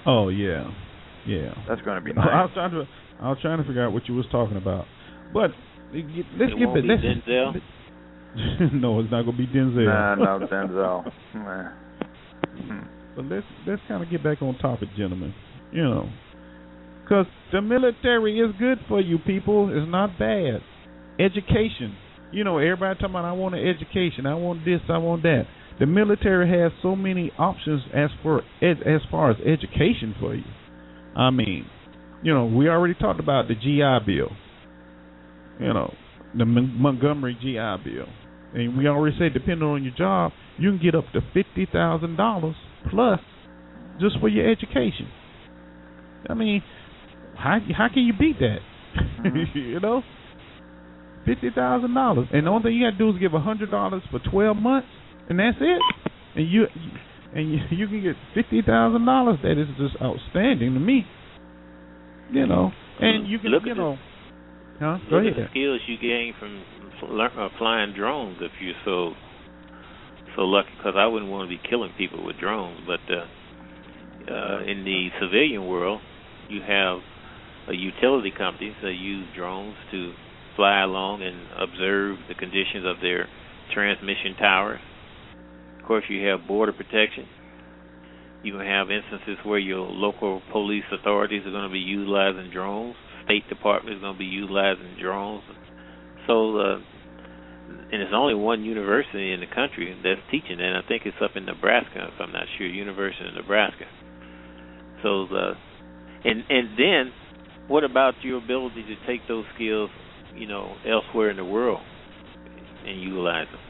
Oh yeah, yeah. That's going to be nice. I was trying to I was trying to figure out what you was talking about, but let's it get won't back. Be Denzel? No, it's not gonna be Denzel. Nah, no Denzel. Nah. But let's let's kind of get back on topic, gentlemen. You know, because the military is good for you people. It's not bad. Education. You know, everybody talking about I want an education. I want this. I want that. The military has so many options as for ed, as far as education for you. I mean, you know, we already talked about the G I Bill. You know, the M- Montgomery G I Bill, and we already said, depending on your job, you can get up to fifty thousand dollars plus just for your education. I mean, how how can you beat that? Mm-hmm. You know, fifty thousand dollars, and the only thing you got to do is give a hundred dollars for twelve months. And that's it. And you and you, you can get fifty thousand dollars. That is just outstanding to me. You know, and you can, look you at know, the, huh? Go look ahead. at the skills you gain from uh, flying drones. If you're so so lucky, because I wouldn't want to be killing people with drones. But uh, uh, in the civilian world, you have uh, utility companies that use drones to fly along and observe the conditions of their transmission towers. Of course, you have border protection. You can have instances where your local police authorities are going to be utilizing drones. State Department is going to be utilizing drones. So, uh, and it's only one university in the country that's teaching, and I think it's up in Nebraska, if I'm not sure, University of Nebraska. So, the, and and then, what about your ability to take those skills, you know, elsewhere in the world and utilize them?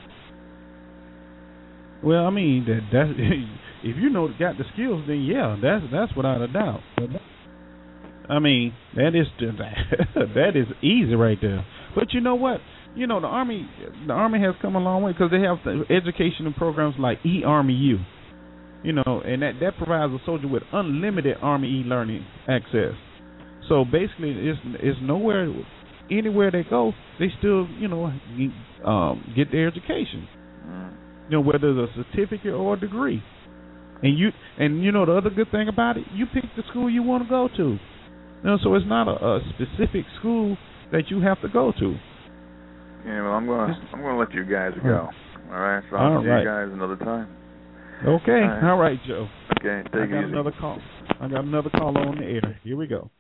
Well, I mean, that that's if you know got the skills, then yeah, that's that's without a doubt. I mean, that is that is easy right there. But you know what? You know, the Army the Army has come a long way because they have educational programs like eArmy U. You know, and that, that provides a soldier with unlimited Army e-learning access. So basically, it's it's nowhere, anywhere they go, they still, you know, um, get their education. You know, whether it's a certificate or a degree. And you and you know the other good thing about it, you pick the school you want to go to. You know, so it's not a, a specific school that you have to go to. Yeah, well, I'm gonna I'm gonna let you guys go. All right, so I'll All see right. you guys another time. Okay, all right, all right Joe. Okay, take I it got easy. another call. I got another call on the air. Here we go.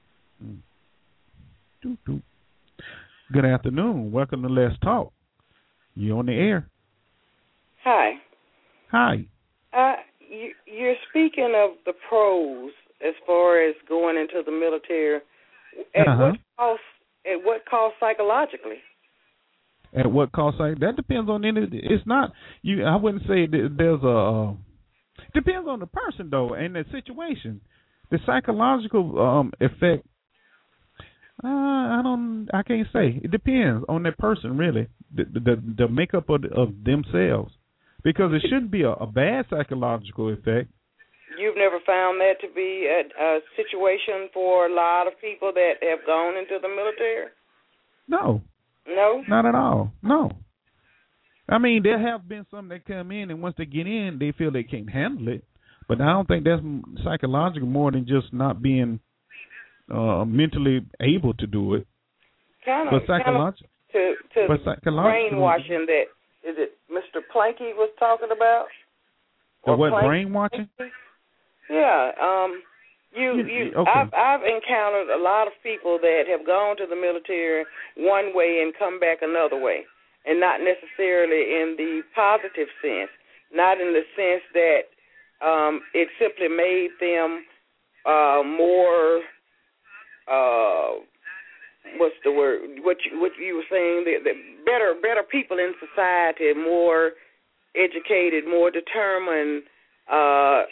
Good afternoon. Welcome to Let's Talk. You on the air? Hi. Hi. Uh, you, you're speaking of the pros as far as going into the military. At uh-huh. what cost? At what cost psychologically? At what cost? That depends on any. It's not you. I wouldn't say that there's a. Uh, depends on the person though and the situation. The psychological um, effect. Uh, I don't. I can't say. It depends on that person really. The the, the makeup of, of themselves. Because it shouldn't be a, a bad psychological effect. You've never found that to be a, a situation for a lot of people that have gone into the military? No. No? Not at all. No. I mean, there have been some that come in, and once they get in, they feel they can't handle it. But I don't think that's psychological more than just not being uh, mentally able to do it. Kind of. But psychological. To, to but the psychological, brainwashing that, is it Mister Planky was talking about? The or what, Planky? brainwashing? Yeah. Um, you, you, okay. I've, I've encountered a lot of people that have gone to the military one way and come back another way, and not necessarily in the positive sense, not in the sense that um, it simply made them uh, more. Uh, What's the word? What you, what you were saying? The, the better, better people in society, more educated, more determined. Uh,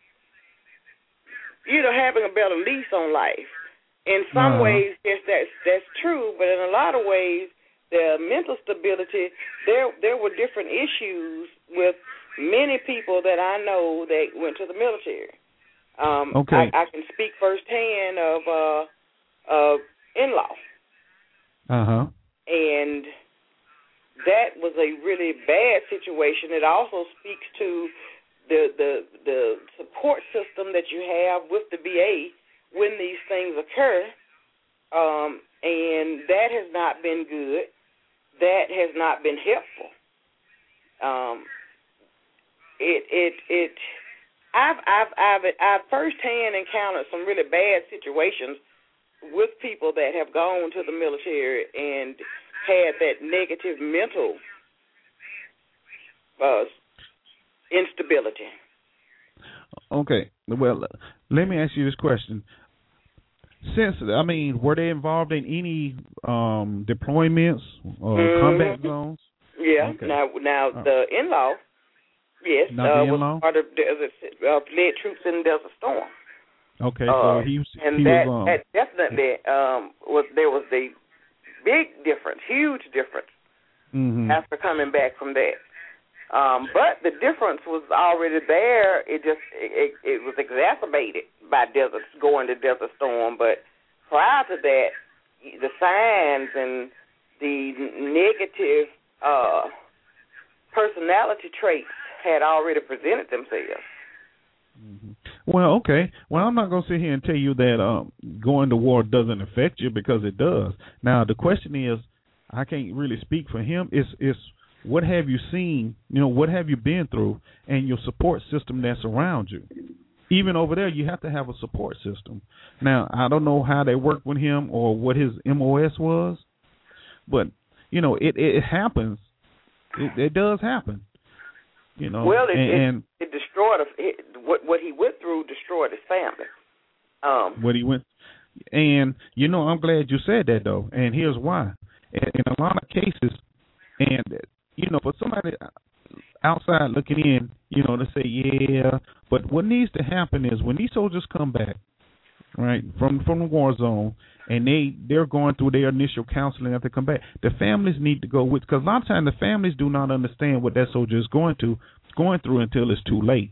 you know, having a better lease on life. In some uh-huh. ways, yes, that's that's true. But in a lot of ways, the mental stability. There, there were different issues with many people that I know that went to the military. Um, okay. I, I can speak firsthand of. Uh, uh, in-law. Uh-huh. And that was a really bad situation. It also speaks to the the the support system that you have with the V A when these things occur, um, and that has not been good. That has not been helpful. Um, it it it. I've I've I've I've firsthand encountered some really bad situations with people that have gone to the military and had that negative mental uh, instability. Okay. Well, let me ask you this question. Since, I mean, were they involved in any um, deployments or mm-hmm. combat zones? Yeah. Okay. Now, now uh, the in-law, yes, uh, was in-law? part of Desert, uh, led troops in Desert Storm. Okay, so he was, and he that, was um, that definitely um, was there was a big difference, huge difference mm-hmm. after coming back from that. Um, but the difference was already there. It just it, it was exacerbated by desert going to Desert Storm. But prior to that, the signs and the negative uh, personality traits had already presented themselves. Mm-hmm. Well, okay. Well, I'm not going to sit here and tell you that um, going to war doesn't affect you, because it does. Now, the question is, I can't really speak for him. It's, it's what have you seen, you know, what have you been through, and your support system that's around you. Even over there, you have to have a support system. Now, I don't know how they worked with him or what his M O S was, but, you know, it, it happens. It, it does happen. You know, well, it, and, it, it destroyed it, what what he went through. Destroyed his family. Um, what he went, and you know, I'm glad you said that though, and here's why. In, in a lot of cases, and you know, for somebody outside looking in, you know, to say yeah, but what needs to happen is when these soldiers come back, right, from from the war zone, and they they're going through their initial counseling after they come back, the families need to go with, because a lot of times the families do not understand what that soldier is going to going through until it's too late.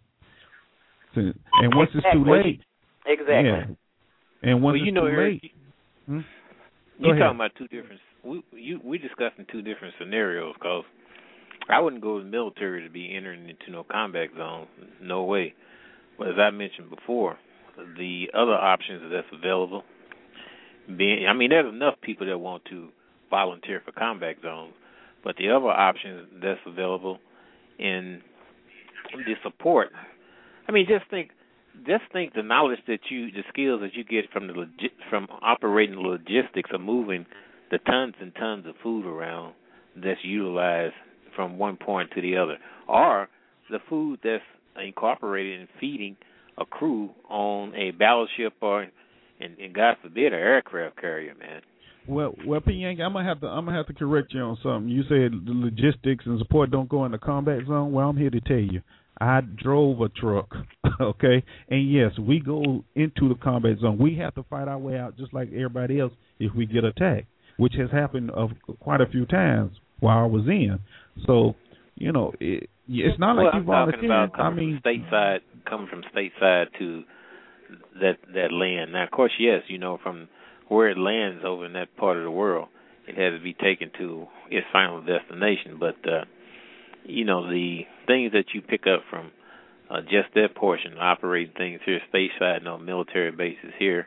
And once exactly. it's too late, exactly. Yeah. And once well, you it's know, too Eric, late, hmm? you're talking about two different. We you we discussing two different scenarios, because I wouldn't go to the military to be entering into no combat zone, no way. But as I mentioned before, the other options that's available, being, I mean, there's enough people that want to volunteer for combat zones, but the other options that's available in the support. I mean, just think, just think the knowledge that you, the skills that you get from the logi- from operating the logistics of moving the tons and tons of food around that's utilized from one point to the other, or the food that's incorporated in feeding a crew on a battleship or, and, and God forbid, an aircraft carrier, man. Well, well, P. Yankee, I'm gonna have to, I'm gonna have to correct you on something. You said the logistics and support don't go in the combat zone. Well, I'm here to tell you, I drove a truck, okay, and yes, we go into the combat zone. We have to fight our way out just like everybody else if we get attacked, which has happened of quite a few times while I was in. So, you know, it, it's not well, like you I'm volunteer. talking about coming I mean, from stateside, coming from stateside to that that land. Now, of course, yes, you know, from where it lands over in that part of the world, it has to be taken to its final destination. But uh, you know, the things that you pick up from uh, just that portion, operating things here stateside and on military bases here,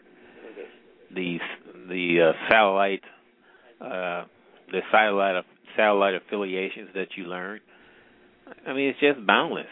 the the uh, satellite, uh, the satellite satellite affiliations that you learn. I mean, it's just boundless.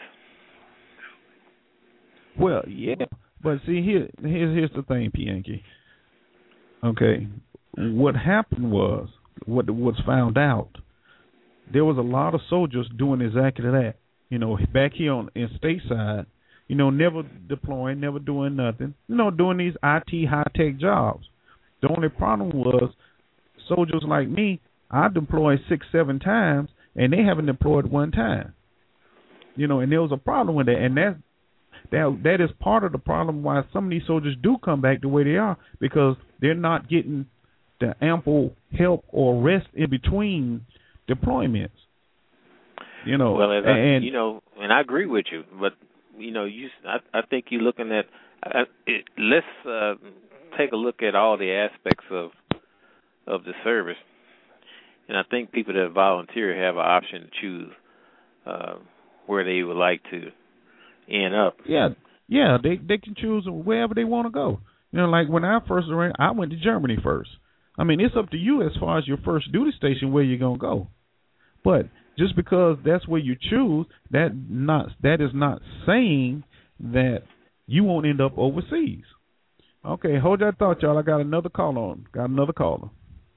Well, yeah, but see, here, here's here's the thing, P. Yankee. Okay, what happened was, what was found out, there was a lot of soldiers doing exactly that. You know, back here on in stateside, you know, never deploying, never doing nothing. You know, doing these I T high tech jobs. The only problem was soldiers like me. I deployed six, seven times, and they haven't deployed one time. You know, and there was a problem with that, and that that that is part of the problem why some of these soldiers do come back the way they are, because they're not getting the ample help or rest in between deployments. You know, well, as and I, you know, and I agree with you, but you know, you I, I think you're looking at. Uh, it, let's uh, take a look at all the aspects of of the service, and I think people that volunteer have an option to choose uh, where they would like to end up. Yeah, yeah, they they can choose wherever they want to go. You know, like when I first went, I went to Germany first. I mean, it's up to you as far as your first duty station where you're gonna go. But just because that's where you choose, that not that is not saying that you won't end up overseas. Okay, hold that thought, y'all. I got another call on. Got another caller.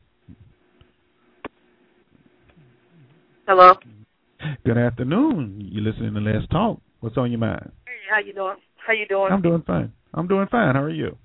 Hello. Good afternoon. You listening to Let's Talk. What's on your mind? Hey, how you doing? How you doing? I'm doing fine. I'm doing fine. How are you?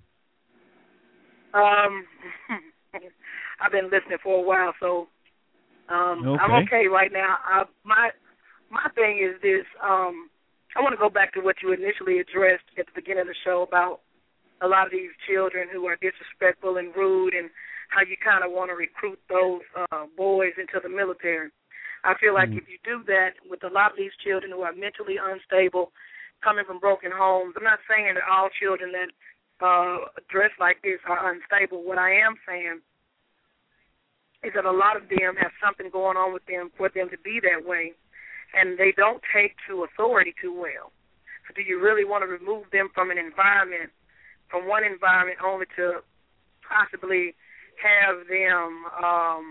Um, I've been listening for a while, so um, okay. I'm okay right now. I, my my thing is this. Um, I want to go back to what you initially addressed at the beginning of the show about a lot of these children who are disrespectful and rude, and how you kind of want to recruit those uh, boys into the military. I feel like mm-hmm. if you do that with a lot of these children who are mentally unstable, coming from broken homes, I'm not saying that all children that uh, dress like this are unstable. What I am saying is that a lot of them have something going on with them for them to be that way, and they don't take to authority too well. So do you really want to remove them from an environment, from one environment only to possibly have them um,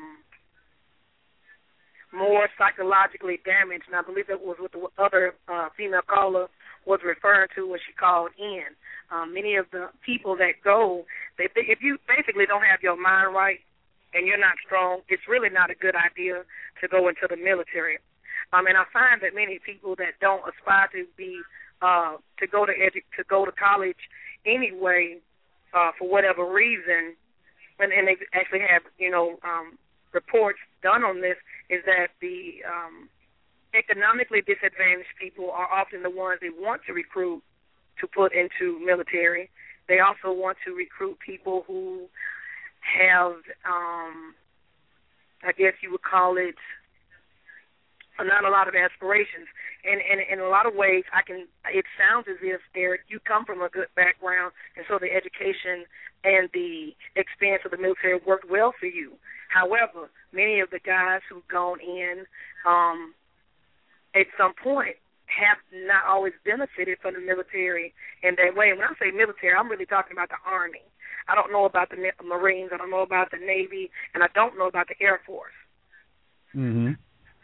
more psychologically damaged? And I believe that was what the other uh, female caller was referring to when she called in. Um, many of the people that go, they think if you basically don't have your mind right and you're not strong, it's really not a good idea to go into the military. Um, and I find that many people that don't aspire to be uh, to go to edu- to go to college anyway, uh, for whatever reason, and, and they actually have you know um, reports done on this, is that the um, economically disadvantaged people are often the ones they want to recruit to put into military. They also want to recruit people who have, um, I guess you would call it, not a lot of aspirations. And, and in a lot of ways, I can. It sounds as if, Eric, you come from a good background, and so the education and the experience of the military worked well for you. However, many of the guys who've gone in um, at some point have not always benefited from the military in that way. And when I say military, I'm really talking about the Army. I don't know about the Marines. I don't know about the Navy, and I don't know about the Air Force. Mm-hmm.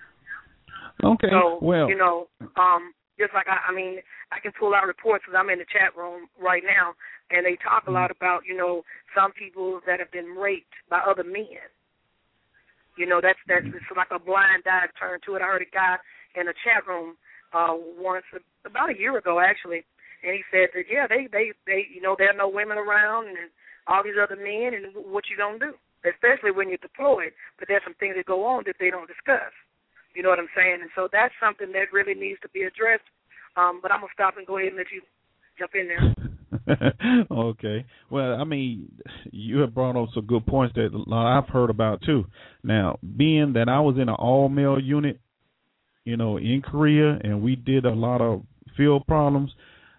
Okay. So, well, you know, um, just like, I, I mean, I can pull out reports because I'm in the chat room right now, and they talk a lot about, you know, some people that have been raped by other men. You know, that's, that's it's like a blind eye turn to it. I heard a guy in the chat room uh, once, about a year ago, actually, and he said that, yeah, they, they, they, you know, there are no women around and all these other men, and what you going to do, especially when you're deployed. But there's some things that go on that they don't discuss. You know what I'm saying? And so that's something that really needs to be addressed. Um, but I'm going to stop and go ahead and let you jump in there. Okay. Well, I mean, you have brought up some good points that I've heard about, too. Now, being that I was in an all-male unit, you know, in Korea, and we did a lot of field problems,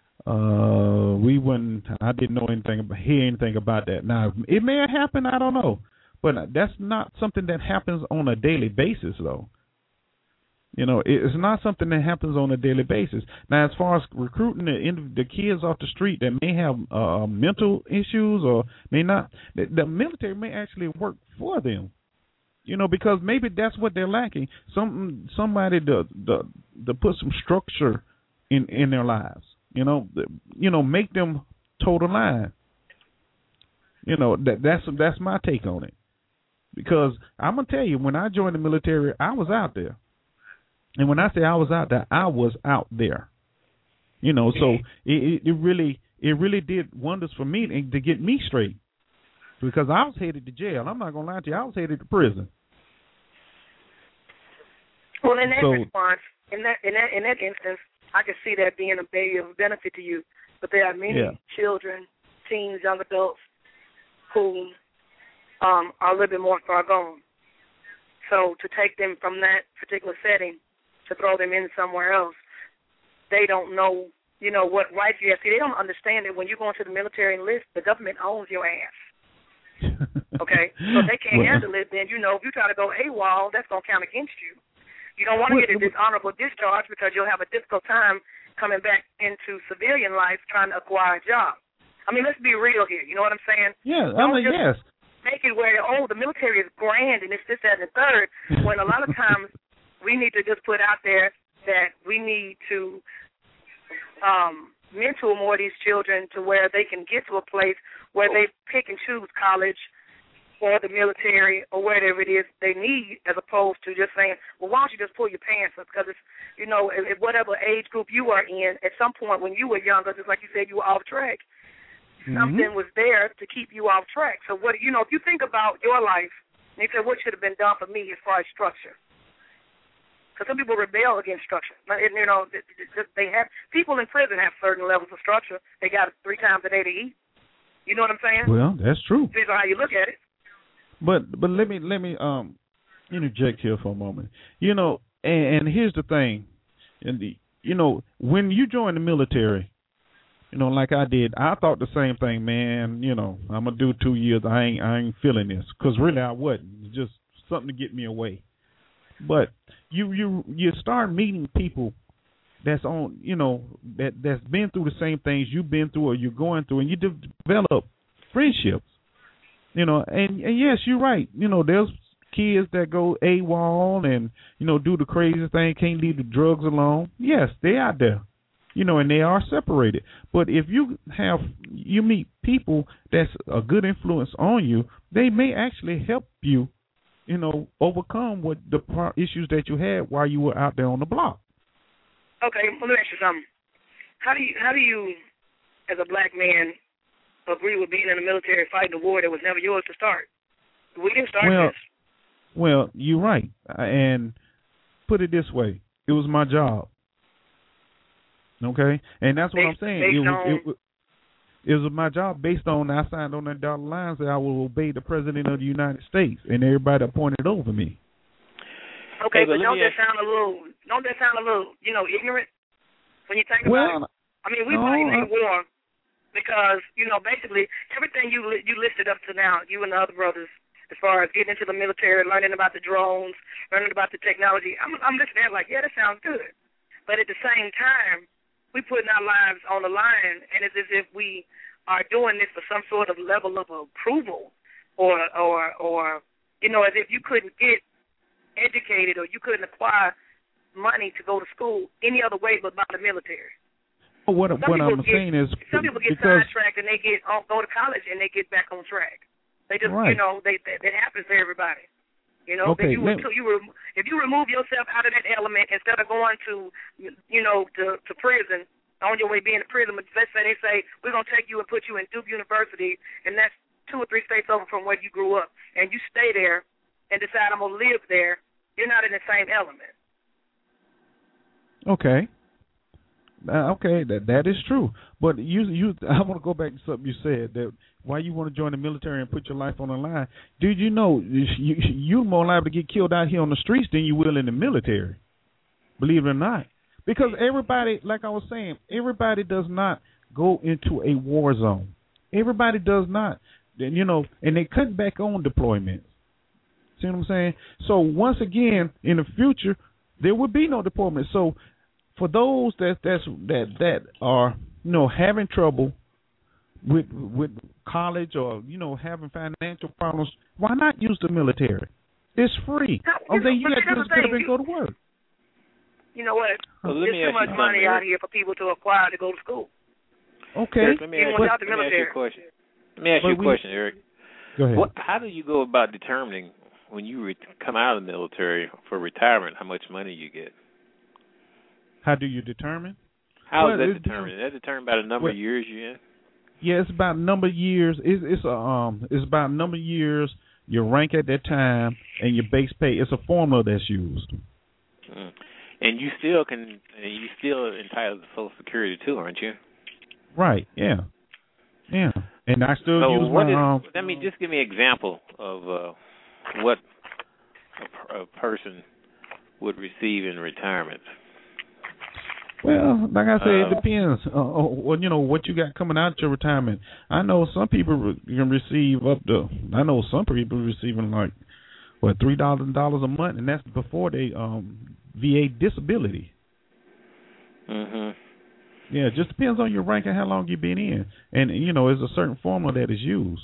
uh, we wouldn't, I didn't know anything, about, hear anything about that. Now, it may have happened, I don't know. But that's not something that happens on a daily basis, though. You know, it's not something that happens on a daily basis. Now, as far as recruiting the, the kids off the street that may have uh, mental issues or may not, the, the military may actually work for them. You know, because maybe that's what they're lacking. Some somebody to to, to put some structure in, in their lives. You know, the, you know, make them toe the line. You know, that that's that's my take on it. Because I'm gonna tell you, when I joined the military, I was out there. And when I say I was out there, I was out there. You know, so it, it really it really did wonders for me to, to get me straight. Because I was headed to jail. I'm not going to lie to you. I was headed to prison. Well, in that so, response, in that in that in that instance, I can see that being a baby of benefit to you. But there are many yeah. children, teens, young adults who um, are a little bit more far gone. So to take them from that particular setting to throw them in somewhere else, they don't know, you know, what rights you have. See, they don't understand that when you go into the military enlist, the government owns your ass. Okay? So if they can't well, handle it, then, you know, if you try to go AWOL, that's going to count against you. You don't want to get a dishonorable discharge because you'll have a difficult time coming back into civilian life trying to acquire a job. I mean, let's be real here. You know what I'm saying? Yeah, I mean, yes. Make it where, oh, the military is grand and it's this, that, and the third, when a lot of times we need to just put out there that we need to um, mentor more of these children to where they can get to a place where they pick and choose college or the military or whatever it is they need, as opposed to just saying, well, why don't you just pull your pants up? Because, it's, you know, at whatever age group you are in, at some point when you were younger, just like you said, you were off track. Something was there to keep you off track. So, what you know, if you think about your life, and you say, what should have been done for me as far as structure? Because some people rebel against structure. And, you know, they have people in prison have certain levels of structure. They got three times a day to eat. You know what I'm saying? Well, that's true. Depends on how you look at it. But but let me let me um interject here for a moment. You know, and, and here's the thing, and the you know when you join the military. You know, like I did, I thought the same thing, man. You know, I'm gonna do two years. I ain't, I ain't feeling this, because really I wasn't. It's just something to get me away. But you, you, you start meeting people that's on, you know, that that's been through the same things you've been through or you're going through, and you develop friendships. You know, and, and yes, you're right. You know, there's kids that go AWOL and you know do the crazy thing, can't leave the drugs alone. Yes, they're out there. You know, and they are separated. But if you have, you meet people that's a good influence on you, they may actually help you, you know, overcome what the issues that you had while you were out there on the block. Okay, well, let me ask you something. How do you, how do you, as a black man, agree with being in the military fighting a war that was never yours to start? We didn't start well, this. Well, you're right. And put it this way, it was my job. Okay, and that's what based, I'm saying. It was, it, was, it was my job based on I signed on that dotted line that I will obey the President of the United States and everybody appointed over me. Okay, hey, but, but don't that ask... sound a little? Don't that sound a little, you know, ignorant when you think well, about it? I mean, we no, fighting I... a war because you know basically everything you you listed up to now, you and the other brothers, as far as getting into the military, learning about the drones, learning about the technology. I'm I'm listening at it like, yeah, that sounds good, but at the same time, we putting our lives on the line, and it's as if we are doing this for some sort of level of approval, or, or, or, you know, as if you couldn't get educated or you couldn't acquire money to go to school any other way but by the military. Well, what some what I'm get, saying is, some people get because, sidetracked and they get go to college and they get back on track. They just, right. you know, they that, that happens to everybody. You know, okay, if you, let, you if you remove yourself out of that element instead of going to, you know, to, to prison, on your way being in prison, let's say they say, we're going to take you and put you in Duke University, and that's two or three states over from where you grew up, and you stay there and decide I'm going to live there, you're not in the same element. Okay. Uh, okay, that that is true. But you, you, I want to go back to something you said, that why you want to join the military and put your life on the line. Did you know you, you're more liable to get killed out here on the streets than you will in the military, believe it or not. Because everybody, like I was saying, everybody does not go into a war zone. Everybody does not. You know, and they cut back on deployments. See what I'm saying? So once again, in the future, there will be no deployment. So for those that that's that that are you know having trouble with with college or you know having financial problems, why not use the military? It's free. Oh, they you got to just get up and go to work. You know what? Well, There's too much money out here for people to acquire to go to school. Okay. Let me ask, you, let me ask you a question. Let me ask you a question, Eric. Go ahead. What, how do you go about determining when you re- come out of the military for retirement how much money you get? How do you determine? How well, is that determined? Is that determined by the number well, of years you're in? Yeah, it's about number of years. It's, it's a um, it's about number of years, your rank at that time, and your base pay. It's a formula that's used. Hmm. And you still can, and you still entitled to Social Security too, aren't you? Right. Yeah. Yeah. And I still so use what my. Is, um, let me just give me an example of uh, what a, a person would receive in retirement. Well, like I said, uh, it depends. Uh, on, you know what you got coming out your retirement. I know some people re- can receive up to. I know some people receiving like what three thousand dollars a month, and that's before they um. V A disability. Mhm. Yeah, it just depends on your rank and how long you've been in. And, you know, there's a certain formula that is used.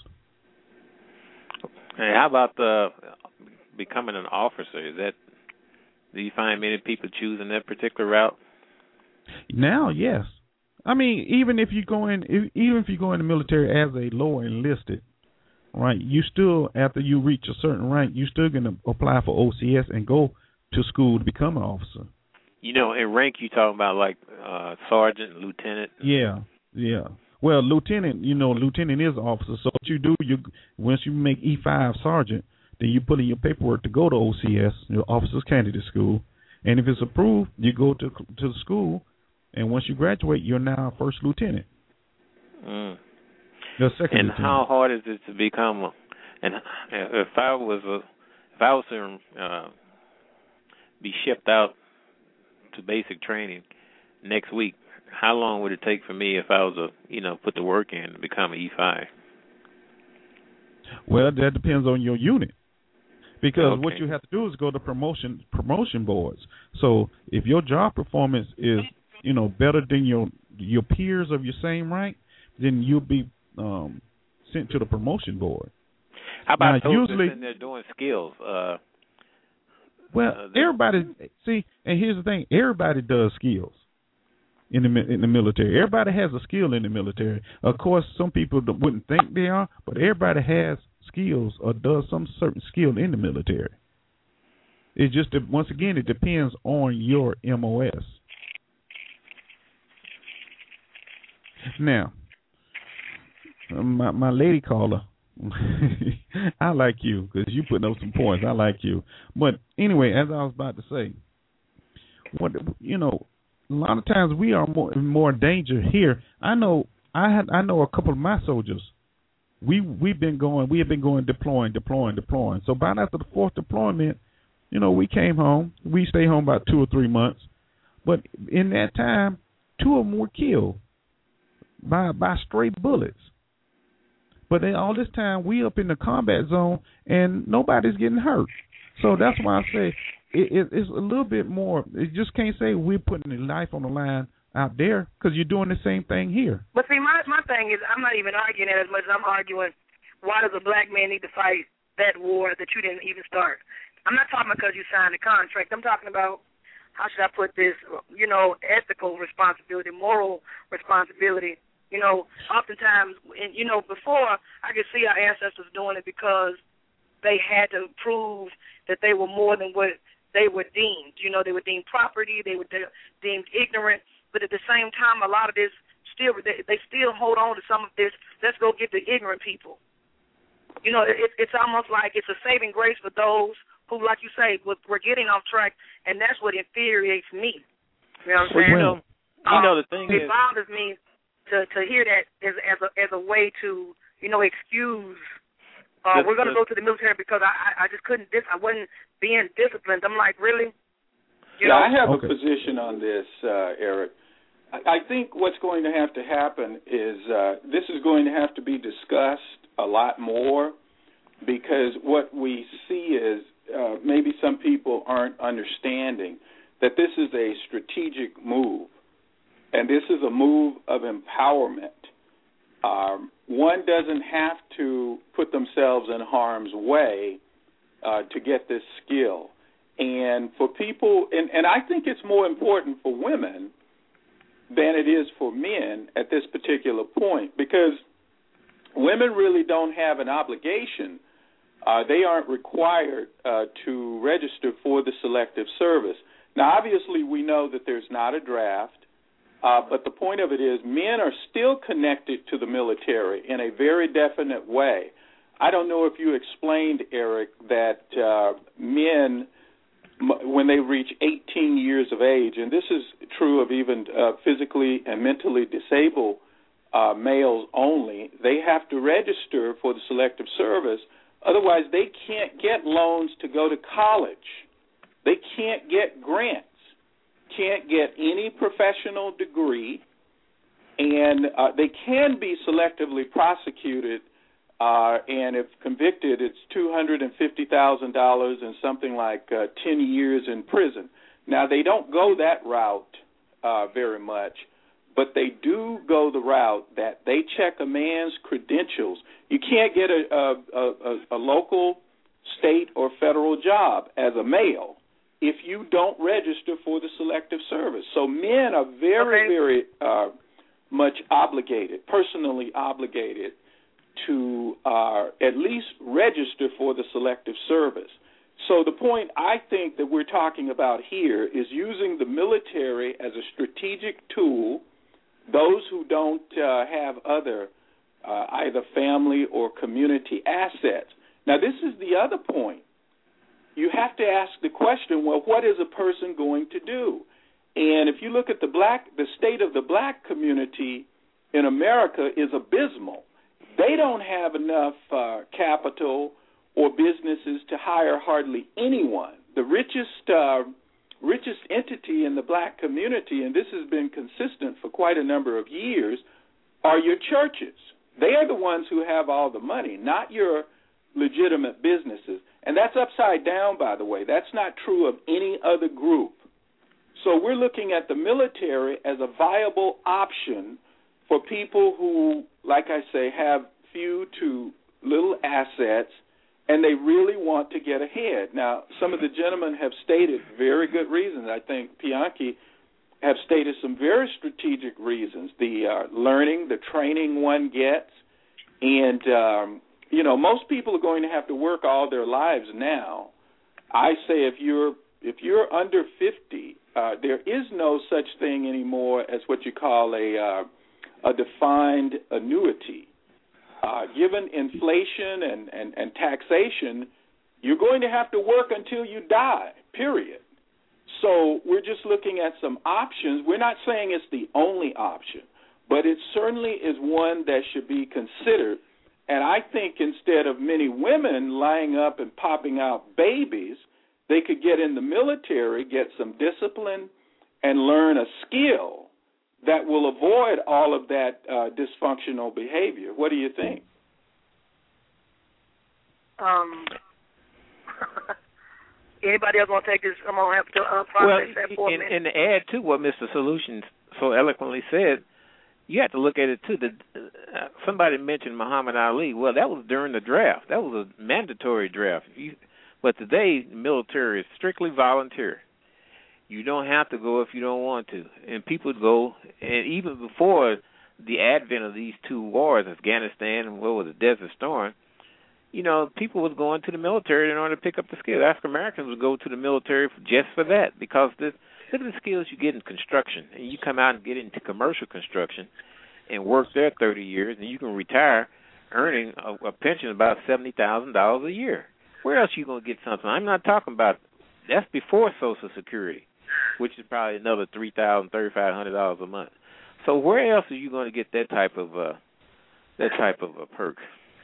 Hey, how about the becoming an officer? Is that, do you find many people choosing that particular route? Now, yes. I mean, even if you go in, if, even if you go in the military as a lower enlisted, right, you still, after you reach a certain rank, you still going to apply for O C S and go to school to become an officer. You know, in rank, you talking about like uh, sergeant, lieutenant. Yeah, yeah. Well, lieutenant, you know, lieutenant is an officer. So what you do, you once you make E five sergeant, then you put in your paperwork to go to O C S, your officers candidate school, and if it's approved, you go to to the school, and once you graduate, you're now first lieutenant. Mm. The second and lieutenant. How hard is it to become a? And if I was a, if I was to uh, be shipped out to basic training next week, how long would it take for me if I was a, you know, put the work in to become an E five? Well, that depends on your unit, because okay. what you have to do is go to promotion promotion boards. So if your job performance is, you know, better than your your peers of your same rank, then you'll be um, sent to the promotion board. How about now, those usually, that's in there doing skills? Uh, Well, uh, everybody see, and here's the thing: everybody does skills in the in the military. Everybody has a skill in the military. Of course, some people wouldn't think they are, but everybody has skills or does some certain skill in the military. It just once again, it depends on your M O S. Now, my my lady caller. I like you because you putting up some points. I like you. But anyway, as I was about to say, what you know, a lot of times we are more in more danger here. I know I had I know a couple of my soldiers. We we've been going we have been going deploying, deploying, deploying. So about after the fourth deployment, you know, we came home. We stayed home about two or three months. But in that time, two of them were killed by by stray bullets. But then all this time, we up in the combat zone, and nobody's getting hurt. So that's why I say it, it, it's a little bit more. You just can't say we're putting the life on the line out there because you're doing the same thing here. But see, my my thing is, I'm not even arguing that as much as I'm arguing why does a black man need to fight that war that you didn't even start? I'm not talking about because you signed a contract. I'm talking about, how should I put this, you know, ethical responsibility, moral responsibility. You know, oftentimes, and, you know, before I could see our ancestors doing it because they had to prove that they were more than what they were deemed. You know, they were deemed property, they were de- deemed ignorant, but at the same time, a lot of this still, they, they still hold on to some of this, let's go get the ignorant people. You know, it, it's almost like it's a saving grace for those who, like you say, we're, we're getting off track, and that's what infuriates me. You know what I'm saying? Well, you know, the thing it is, bothers me to to hear that as as a as a way to, you know, excuse. Uh, the, we're going to the, go to the military because I I just couldn't. Dis- I wasn't being disciplined. I'm like, really? You yeah, know? I have okay. a position on this, uh, Eric. I, I think what's going to have to happen is uh, this is going to have to be discussed a lot more, because what we see is uh, maybe some people aren't understanding that this is a strategic move. And this is a move of empowerment. Um, one doesn't have to put themselves in harm's way uh, to get this skill. And for people, and, and I think it's more important for women than it is for men at this particular point, because women really don't have an obligation. Uh, they aren't required uh, to register for the selective service. Now, obviously, we know that there's not a draft. Uh, but the point of it is men are still connected to the military in a very definite way. I don't know if you explained, Eric, that uh, men, m- when they reach eighteen years of age, and this is true of even uh, physically and mentally disabled uh, males only, they have to register for the selective service. Otherwise, they can't get loans to go to college. They can't get grants. Can't get any professional degree, and uh, they can be selectively prosecuted, uh, and if convicted, it's two hundred fifty thousand dollars and something like uh, ten years in prison. Now, they don't go that route uh, very much, but they do go the route that they check a man's credentials. You can't get a, a, a, a local, state, or federal job as a male if you don't register for the Selective Service. So men are very, okay. very uh, much obligated, personally obligated, to uh, at least register for the Selective Service. So the point I think that we're talking about here is using the military as a strategic tool. Those who don't uh, have other uh, either family or community assets. Now, this is the other point. You have to ask the question, well, what is a person going to do? And if you look at the black, the state of the black community in America is abysmal. They don't have enough uh, capital or businesses to hire hardly anyone. The richest uh, richest entity in the black community, and this has been consistent for quite a number of years, are your churches. They are the ones who have all the money, not your legitimate businesses. And that's upside down, by the way. That's not true of any other group. So we're looking at the military as a viable option for people who, like I say, have few to little assets, and they really want to get ahead. Now, some of the gentlemen have stated very good reasons. I think Pianki have stated some very strategic reasons. The uh, learning, the training one gets, and, um, you know, most people are going to have to work all their lives now. I say if you're if you're under fifty, uh, there is no such thing anymore as what you call a uh, a defined annuity. Uh, given inflation and, and, and taxation, you're going to have to work until you die, period. So we're just looking at some options. We're not saying it's the only option, but it certainly is one that should be considered. And I think instead of many women lying up and popping out babies, they could get in the military, get some discipline, and learn a skill that will avoid all of that uh, dysfunctional behavior. What do you think? Um, anybody else want to take this? I'm going to have to uh, process well, that for and, a minute. And to add to what Mister Solutions so eloquently said, you have to look at it, too. The, uh, somebody mentioned Muhammad Ali. Well, that was during the draft. That was a mandatory draft. If you, but today, the military is strictly volunteer. You don't have to go if you don't want to. And people go, and even before the advent of these two wars, Afghanistan and what was it, Desert Storm, you know, people was going to the military in order to pick up the skills. African Americans would go to the military just for that, because this, look at the skills you get in construction. And you come out and get into commercial construction and work there thirty years, and you can retire earning a, a pension of about seventy thousand dollars a year. Where else are you going to get something? I'm not talking about, that's before Social Security, which is probably another three thousand dollars, thirty-five hundred dollars a month. So where else are you going to get that type of uh, that type of a perk?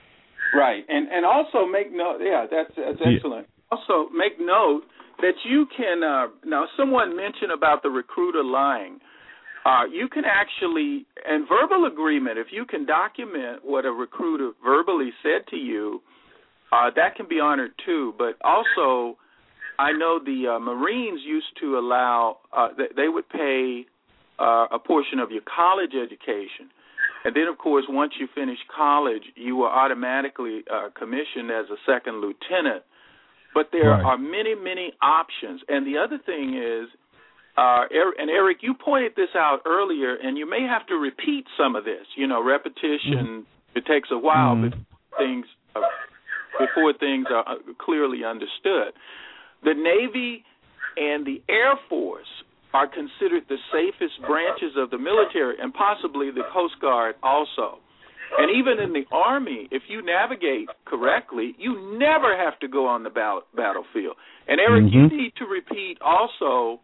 Right, and and also make note. Yeah, that's that's excellent. Yeah. Also make note that you can. Uh, now, someone mentioned about the recruiter lying. Uh, you can actually, and verbal agreement. If you can document what a recruiter verbally said to you, uh, that can be honored too. But also, I know the uh, Marines used to allow, uh, they, they would pay uh, a portion of your college education. And then, of course, once you finish college, you were automatically uh, commissioned as a second lieutenant. But there right. are many, many options. And the other thing is, uh, and Eric, you pointed this out earlier, and you may have to repeat some of this. You know, repetition, mm-hmm. it takes a while mm-hmm. before things, uh, before things are clearly understood. The Navy and the Air Force are considered the safest branches of the military, and possibly the Coast Guard also. And even in the Army, if you navigate correctly, you never have to go on the battle, battlefield. And, Eric, mm-hmm. you need to repeat also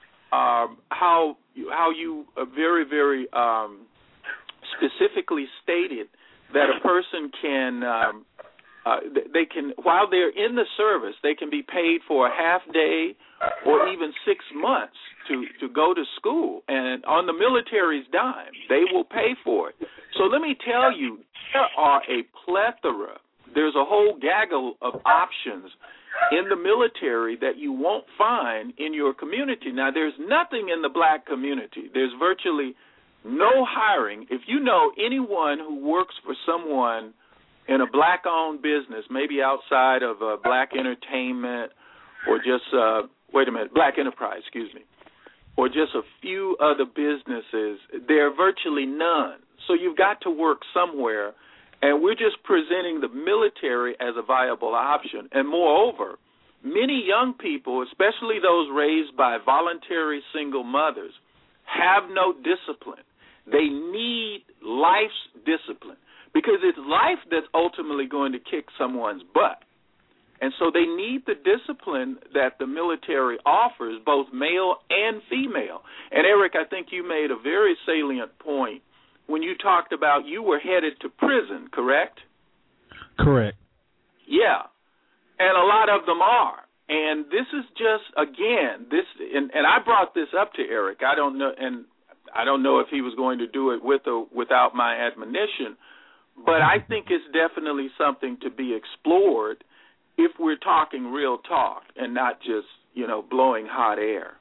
um, how, how you uh, very, very um, specifically stated that a person can um, Uh, they can, while they're in the service, they can be paid for a half day or even six months to, to go to school. And on the military's dime, they will pay for it. So let me tell you, there are a plethora. There's a whole gaggle of options in the military that you won't find in your community. Now, there's nothing in the black community. There's virtually no hiring. If you know anyone who works for someone in a black-owned business, maybe outside of uh, black entertainment or just, uh, wait a minute, black enterprise, excuse me, or just a few other businesses, there are virtually none. So you've got to work somewhere, and we're just presenting the military as a viable option. And moreover, many young people, especially those raised by voluntary single mothers, have no discipline. They need life's discipline because it's life that's ultimately going to kick someone's butt. And so they need the discipline that the military offers, both male and female. And, Eric, I think you made a very salient point when you talked about you were headed to prison, correct? Correct. Yeah, and a lot of them are. And this is just, again, this, and, and I brought this up to Eric. I don't know, and I don't know if he was going to do it with or without my admonition, but I think it's definitely something to be explored if we're talking real talk and not just, you know, blowing hot air.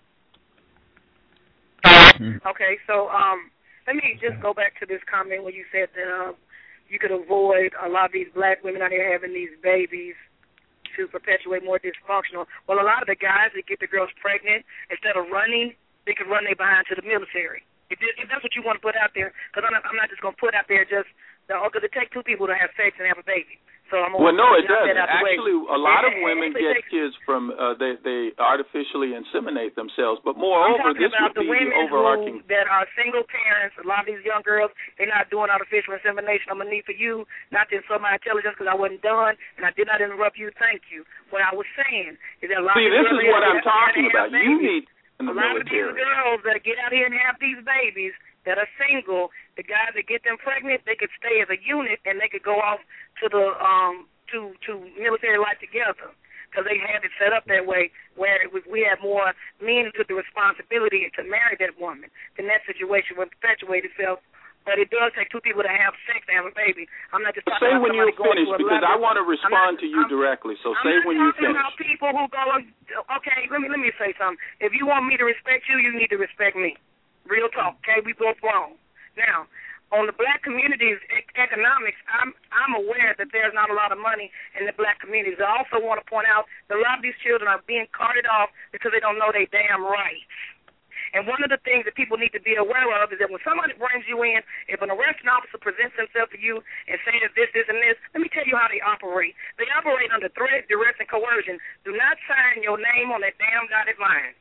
Okay, so um, let me just go back to this comment where you said that uh, you could avoid a lot of these black women out here having these babies to perpetuate more dysfunctional. Well, a lot of the guys that get the girls pregnant, instead of running, they could run their behind to the military. If, if that's what you want to put out there, because I'm not, I'm not just going to put out there just, because it takes two people to have sex and have a baby. So I'm well, no, it doesn't. Actually, a lot of women get kids from uh, they they artificially inseminate themselves. But moreover, this would be the overarching. Who, that are single parents. A lot of these young girls, they're not doing artificial insemination. I'm gonna need for you not to insult my intelligence because I wasn't done and I did not interrupt you. Thank you. What I was saying is that a lot See, of this is what I'm that, talking that about. You need in the a lot military. of these girls that get out here and have these babies that are single, the guys that get them pregnant, they could stay as a unit and they could go off to the um. to to military life together because they had it set up that way where it was, we had more men who took the responsibility to marry that woman. Then that situation would perpetuate itself. But it does take two people to have sex to have a baby. I'm not just talking say about when you finish because I want to not, respond to you I'm, directly. So I'm say when you finish. I'm not talking about people who go, okay, let me let me say something. If you want me to respect you, you need to respect me. Real talk, okay? We both wrong. Now, on the black community's economics, I'm I'm aware that there's not a lot of money in the black communities. I also want to point out that a lot of these children are being carted off because they don't know their damn rights. And one of the things that people need to be aware of is that when somebody brings you in, if an arresting officer presents himself to you and says this, this, and this, let me tell you how they operate. They operate under threat, duress, and coercion. Do not sign your name on that damn dotted line.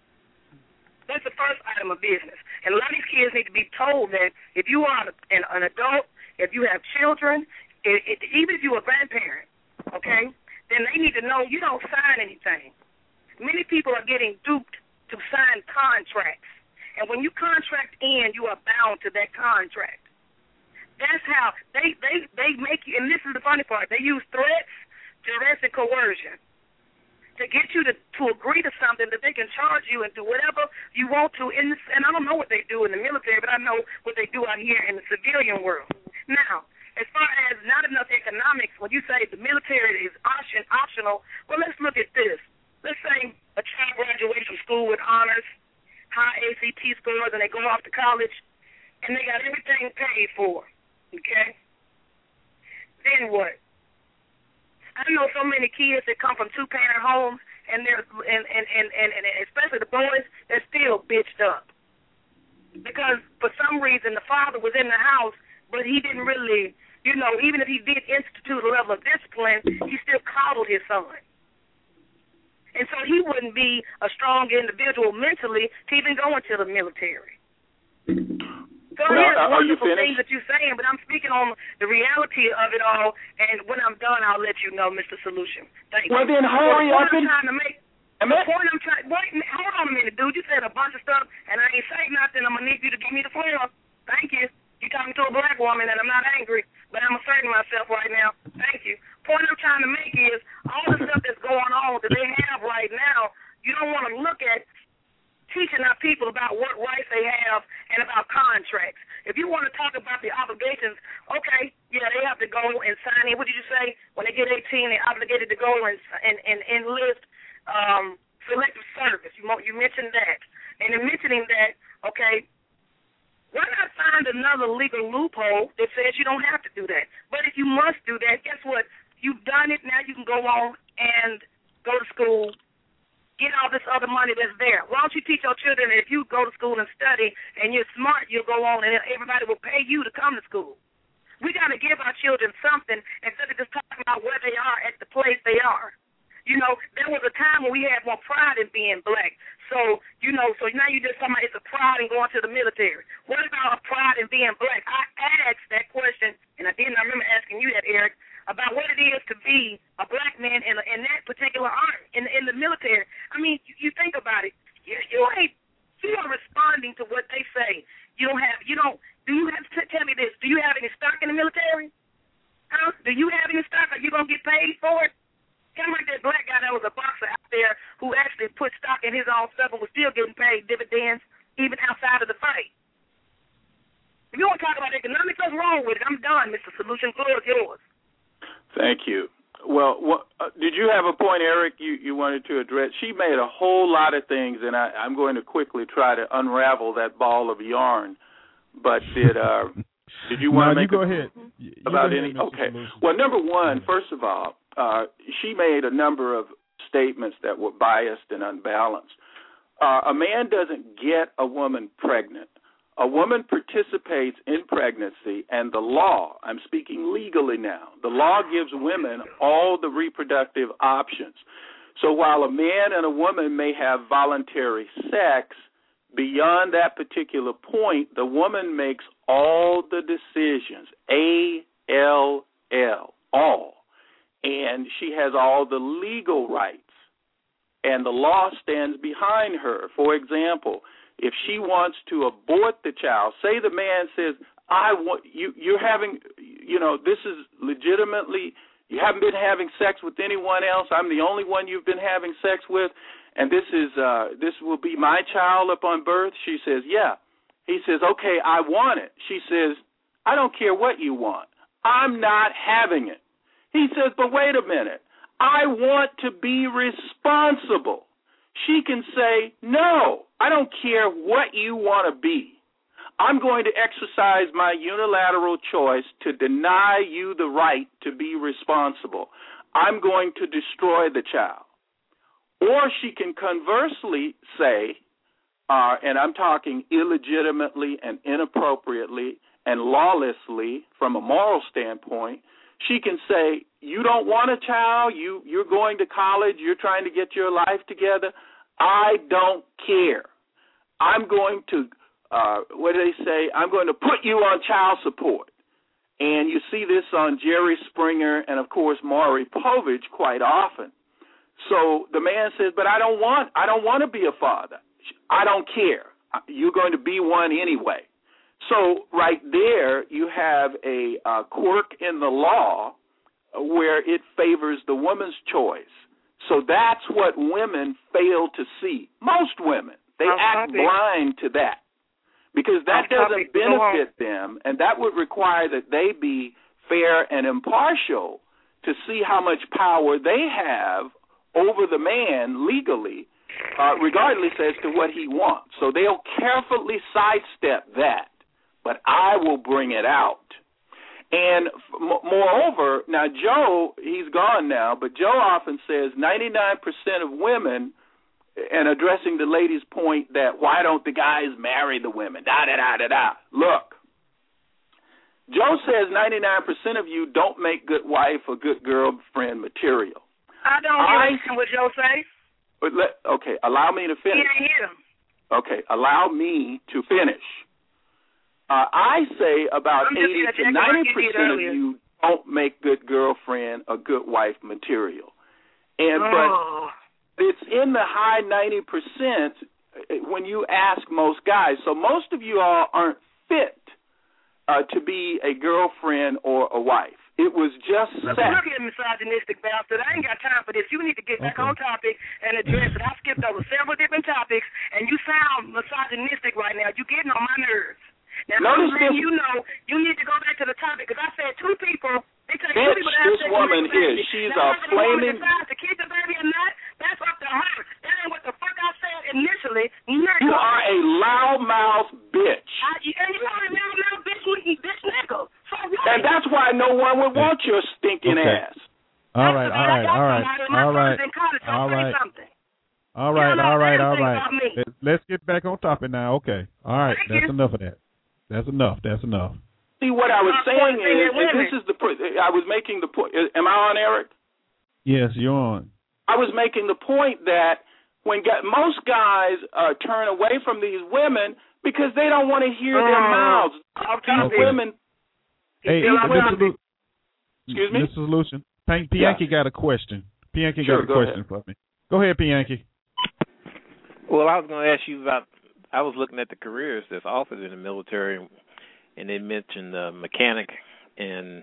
That's the first item of business. And a lot of these kids need to be told that if you are an, an adult, if you have children, it, it, even if you're a grandparent, okay, then they need to know you don't sign anything. Many people are getting duped to sign contracts. And when you contract in, you are bound to that contract. That's how they, they, they make you, and this is the funny part, they use threats, duress, and coercion to get you to, to agree to something that they can charge you and do whatever you want to. In this, and I don't know what they do in the military, but I know what they do out here in the civilian world. Now, as far as not enough economics, when you say the military is option, optional, well, let's look at this. Let's say a child graduates from school with honors, high A C T scores, and they go off to college, and they got everything paid for, okay? Then what? I know so many kids that come from two-parent homes, and they're and, and, and, and, and especially the boys, they're still bitched up. Because for some reason the father was in the house, but he didn't really, you know, even if he did institute a level of discipline, he still coddled his son. And so he wouldn't be a strong individual mentally to even go into the military. So well, here's are wonderful you things that you're saying, but I'm speaking on the reality of it all, and when I'm done, I'll let you know, Mister Solution. Thank well, you. Well, then hurry well, up and... trying to make, the point I'm trying... Wait, hold on a minute, dude. You said a bunch of stuff, and I ain't saying nothing. I'm going to need you to give me the floor. Thank you. You're talking to a black woman, and I'm not angry, but I'm asserting myself right now. Thank you. Point I'm trying to make is all the stuff that's going on that they have right now, you don't want to look at teaching our people about what rights they have and about contracts. If you want to talk about the obligations, okay, yeah, they have to go and sign in. What did you say? When they get eighteen, they're obligated to go and and, and enlist um, selective service. You, you mentioned that. And in mentioning that, okay, why not find another legal loophole that says you don't have to do that. But if you must do that, guess what? You've done it. Now you can go on and go to school, get all this other money that's there. Why don't you teach your children that if you go to school and study and you're smart, you'll go on and everybody will pay you to come to school. We got to give our children something instead of just talking about where they are at the place they are. You know, there was a time when we had more pride in being black. So, you know, so now you just talking about it's a pride in going to the military. What about a pride in being black? I asked that question, and I didn't I remember asking you that, Eric, about what it is to be a black man in, a, in that particular art, in, in the military. I mean, you, you think about it. You, you ain't, you are responding to what they say. You don't have, you don't, do you have, t- tell me this, do you have any stock in the military? Huh? Do you have any stock? Are you going to get paid for it? Kind of like that black guy that was a boxer out there who actually put stock in his own stuff and was still getting paid dividends even outside of the fight. If you want to talk about economics, what's wrong with it? I'm done, Mister Solution. Floor is yours. Thank you. Well, what, uh, did you have a point, Eric, you, you wanted to address? She made a whole lot of things, and I, I'm going to quickly try to unravel that ball of yarn. But did uh, did you want no, to make you go a, ahead. about you any? Ahead, okay. Solution. Well, number one, first of all, uh, she made a number of statements that were biased and unbalanced. Uh, a man doesn't get a woman pregnant. A woman participates in pregnancy, and the law, I'm speaking legally now, the law gives women all the reproductive options. So while a man and a woman may have voluntary sex, beyond that particular point, the woman makes all the decisions, A L L, all. And she has all the legal rights, and the law stands behind her. For example, if she wants to abort the child, say the man says, I want you, you're having, you know, this is legitimately, you haven't been having sex with anyone else. I'm the only one you've been having sex with, and this is, uh, this will be my child upon birth. She says, yeah. He says, okay, I want it. She says, I don't care what you want. I'm not having it. He says, but wait a minute. I want to be responsible. She can say, no, I don't care what you want to be. I'm going to exercise my unilateral choice to deny you the right to be responsible. I'm going to destroy the child. Or she can conversely say, uh, and I'm talking illegitimately and inappropriately and lawlessly from a moral standpoint, she can say, you don't want a child, you, you're going to college, you're trying to get your life together. I don't care. I'm going to, uh, what do they say, I'm going to put you on child support. And you see this on Jerry Springer and, of course, Maury Povich quite often. So the man says, but I don't want, I don't want to be a father. I don't care. You're going to be one anyway. So right there you have a uh, quirk in the law where it favors the woman's choice. So that's what women fail to see. Most women, they I'll act blind to that because that I'll doesn't benefit them, and that would require that they be fair and impartial to see how much power they have over the man legally, uh, regardless as to what he wants. So they'll carefully sidestep that. But I will bring it out. And f- moreover, now Joe, he's gone now, but Joe often says ninety-nine percent of women, and addressing the lady's point that why don't the guys marry the women, da-da-da-da-da. Look, Joe says ninety-nine percent of you don't make good wife or good girlfriend material. I don't I, understand what Joe says. But let, okay, allow me to finish. He ain't here. Okay, allow me to finish. Uh, I say about eighty to ninety percent of you don't make good girlfriend or good wife material, and oh. but it's in the high ninety percent when you ask most guys. So most of you all aren't fit uh, to be a girlfriend or a wife. It was just sex. Look at misogynistic bastard. I ain't got time for this. You need to get back okay. on topic and address it. I skipped over several different topics, and you sound misogynistic right now. You're getting on my nerves. Now, Notice this, you know, you need to go back to the topic, because I said two people, they take bitch, two people to have this sex woman with a baby. is. She's now, a flaming... Now, whether the woman decides to keep the baby or not, that's up to her. That ain't what the fuck I said initially. You are a loudmouth bitch. I, and you are a loudmouth why no one would want your stinking okay. ass. All right, all right, all right, all right, all right, all right, all right, all right. Let's get back on topic now. Okay, all right, that's enough of that. That's enough. That's enough. See, what I was saying is, and this is the, I was making the point. Am I on, Eric? Yes, you're on. I was making the point that when most guys uh, turn away from these women because they don't want to hear uh, their mouths. These okay. women. Hey, women excuse me, Missus Lucian. Pianki yeah. got a question. Pianki sure, got a go question ahead. for me. Go ahead, Pianki. Well, I was going to ask you about. I was looking at the careers that's offered in the military, and they mentioned uh, mechanic and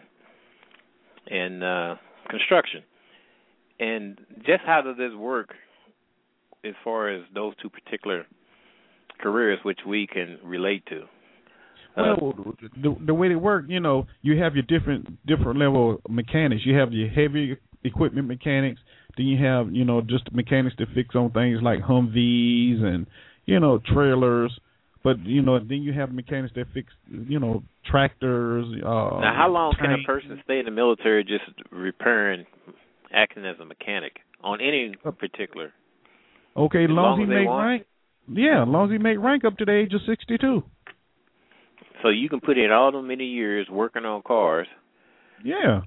and uh, construction. And just how does this work as far as those two particular careers which we can relate to? Uh, well, the, the way they work, you know, you have your different different level of mechanics. You have your heavy equipment mechanics. Then you have, you know, just mechanics that fix on things like Humvees and, you know, trailers. But, you know, then you have mechanics that fix, you know, tractors. Uh, now, how long tanks. can a person stay in the military just repairing, acting as a mechanic on any particular? Okay, as long, long as he as make rank. Yeah, as long as he make rank up to the age of sixty-two. So you can put in all them many years working on cars. Yeah.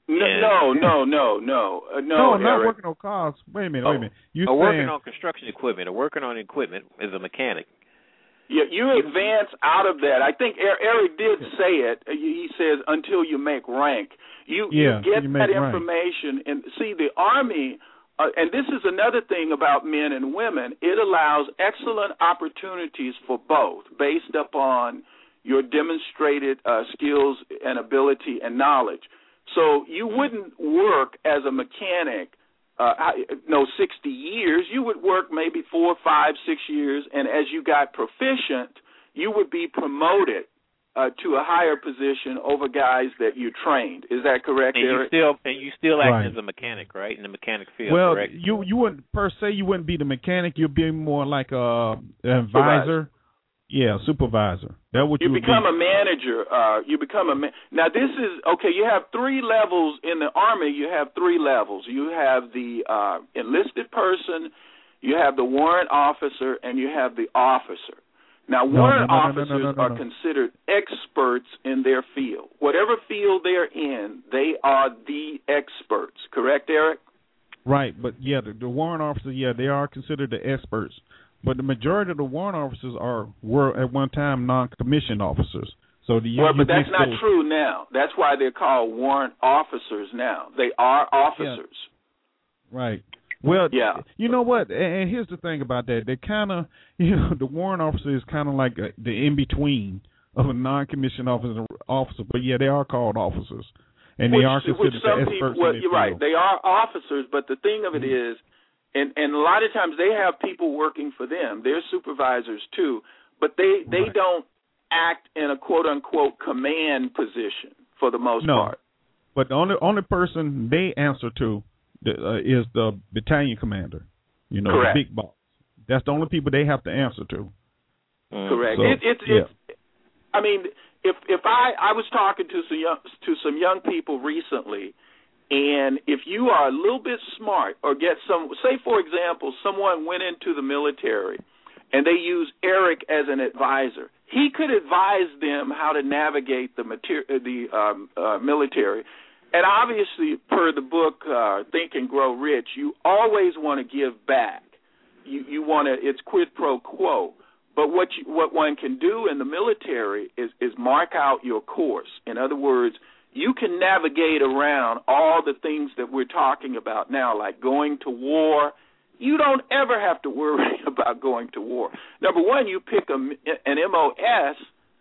No, no, no, no, uh, no. No, not Eric. working on cars. Wait a minute, wait a minute. You or saying, working on construction equipment, or working on equipment as a mechanic. Yeah, you advance out of that. I think Eric did say it. He says until you make rank. You, yeah, you get you that rank. information. And see, the Army, uh, and this is another thing about men and women, it allows excellent opportunities for both based upon your demonstrated uh, skills and ability and knowledge. So you wouldn't work as a mechanic, uh, no, sixty years. You would work maybe four, five, six years, and as you got proficient, you would be promoted uh, to a higher position over guys that you trained. Is that correct, and Eric? You still, and you still act right. as a mechanic, right, in the mechanic field, well, correct? you you wouldn't, per se, you wouldn't be the mechanic. You'd be more like a, an advisor. Yeah, supervisor. That what you you become be. a manager. Uh, you become a man. Now this is okay. You have three levels in the Army. You have three levels. You have the uh, enlisted person, you have the warrant officer, and you have the officer. Now no, warrant no, no, officers no, no, no, no, are no. considered experts in their field. Whatever field they're in, they are the experts. Correct, Eric? Right, but yeah, the, the warrant officers, yeah, they are considered the experts. But the majority of the warrant officers are were at one time non-commissioned officers. So the well, but that's not those... true now. That's why they're called warrant officers now. They are officers. Yeah. Right. Well, yeah. You know what? And here's the thing about that. They kind of, you know, the warrant officer is kind of like a, the in-between of a non-commissioned officer, officer. But, yeah, they are called officers. And which, they are considered which some the experts people, well, in their you're field. right. They are officers, but the thing of it mm-hmm. is, And and a lot of times they have people working for them. They're supervisors too, but they, they right. don't act in a quote unquote command position for the most no. part. But the only only person they answer to the, uh, is the battalion commander. You know, Correct. the big boss. That's the only people they have to answer to. Mm. Correct. So, it, it's yeah. it's. I mean, if if I I was talking to some young to some young people recently. And if you are a little bit smart or get some, say, for example, someone went into the military and they use Eric as an advisor. He could advise them how to navigate the mater- the um, uh, military. And obviously, per the book uh, Think and Grow Rich, you always want to give back. You, you want to, it's quid pro quo. But what you, what one can do in the military is, is mark out your course. In other words, you can navigate around all the things that we're talking about now, like going to war. You don't ever have to worry about going to war. Number one, you pick a, an M O S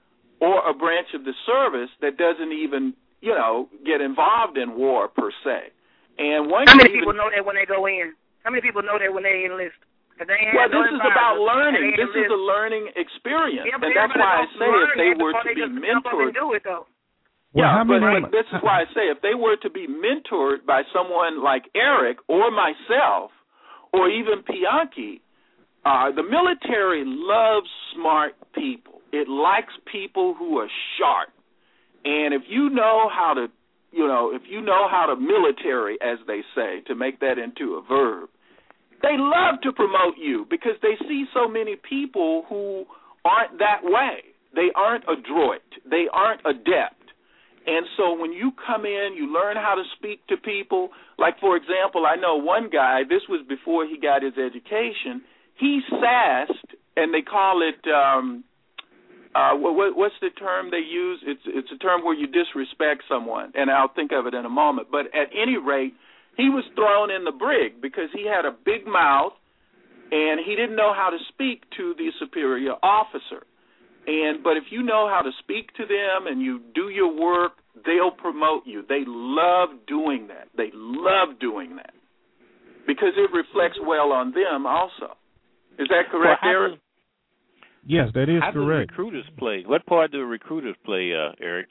or a branch of the service that doesn't even, you know, get involved in war per se. And one How many even, people know that when they go in? How many people know that when they enlist? They well, this is about learning. This is a learning experience, yeah, and that's why I say if they were to be mentored. Do it, though. Well, yeah, how but, many, but this is why I say if they were to be mentored by someone like Eric or myself or even Pianki, uh, the military loves smart people. It likes people who are sharp. And if you know how to you know, if you know how to military, as they say, to make that into a verb, they love to promote you because they see so many people who aren't that way. They aren't adroit. They aren't adept. And so when you come in, you learn how to speak to people. Like, for example, I know one guy, this was before he got his education, he sassed, and they call it, um, uh, what, what's the term they use? It's, it's a term where you disrespect someone, and I'll think of it in a moment. But at any rate, he was thrown in the brig because he had a big mouth, and he didn't know how to speak to the superior officer. And but if you know how to speak to them and you do your work, they'll promote you. They love doing that. They love doing that because it reflects well on them also. Is that correct, well, Eric? Do, yes, that is how correct. How do recruiters play? What part do recruiters play, uh, Eric?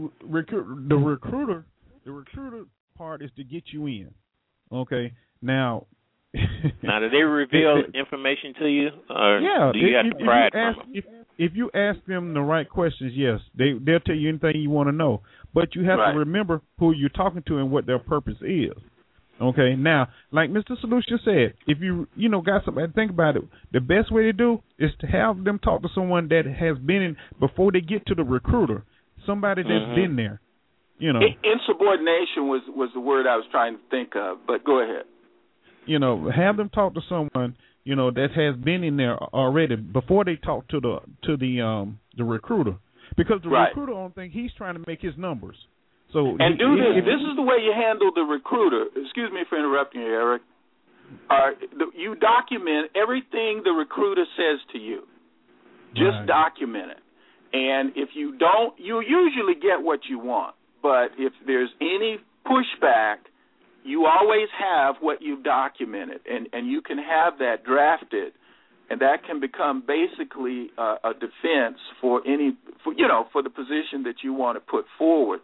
Recru- the recruiter, the recruiter part is to get you in. Okay, now. Now, do they reveal information to you, or yeah, do you if, have to pry it from ask, them? If, if you ask them the right questions, yes, they, they'll tell you anything you want to know. But you have right. to remember who you're talking to and what their purpose is. Okay, now, like Mister Solution said, if you, you know, got somebody to think about it, the best way to do is to have them talk to someone that has been in, before they get to the recruiter, somebody that's mm-hmm. been there, you know. Insubordination was, was the word I was trying to think of, but go ahead. You know, have them talk to someone, you know, that has been in there already before they talk to the to the um the recruiter, because the right. recruiter don't think he's trying to make his numbers. So and he, do this. He, this is the way you handle the recruiter. Excuse me for interrupting you, Eric. Uh, the, you document everything the recruiter says to you. Just right. document it. And if you don't, you usually get what you want. But if there's any pushback, you always have what you've documented, and, and you can have that drafted, and that can become basically uh, a defense for any, for, you know, for the position that you want to put forward.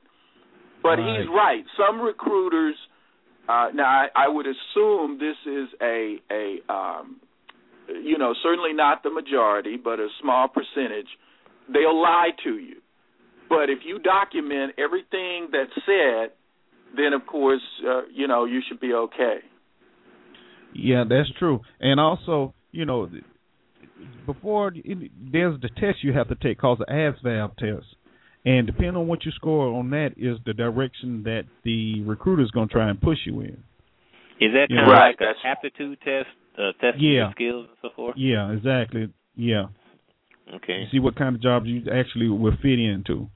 But right. he's right. Some recruiters, uh, now I, I would assume this is a, a um, you know, certainly not the majority, but a small percentage, they'll lie to you. But if you document everything that's said, then, of course, uh, you know, you should be okay. Yeah, that's true. And also, you know, before, there's the test you have to take called the A S V A B test. And depending on what you score on that is the direction that the recruiter is going to try and push you in. Is that kind of right, like an aptitude test, uh, testing yeah. your skills and so forth? Yeah, exactly. Yeah. Okay. You see what kind of jobs you actually will fit into.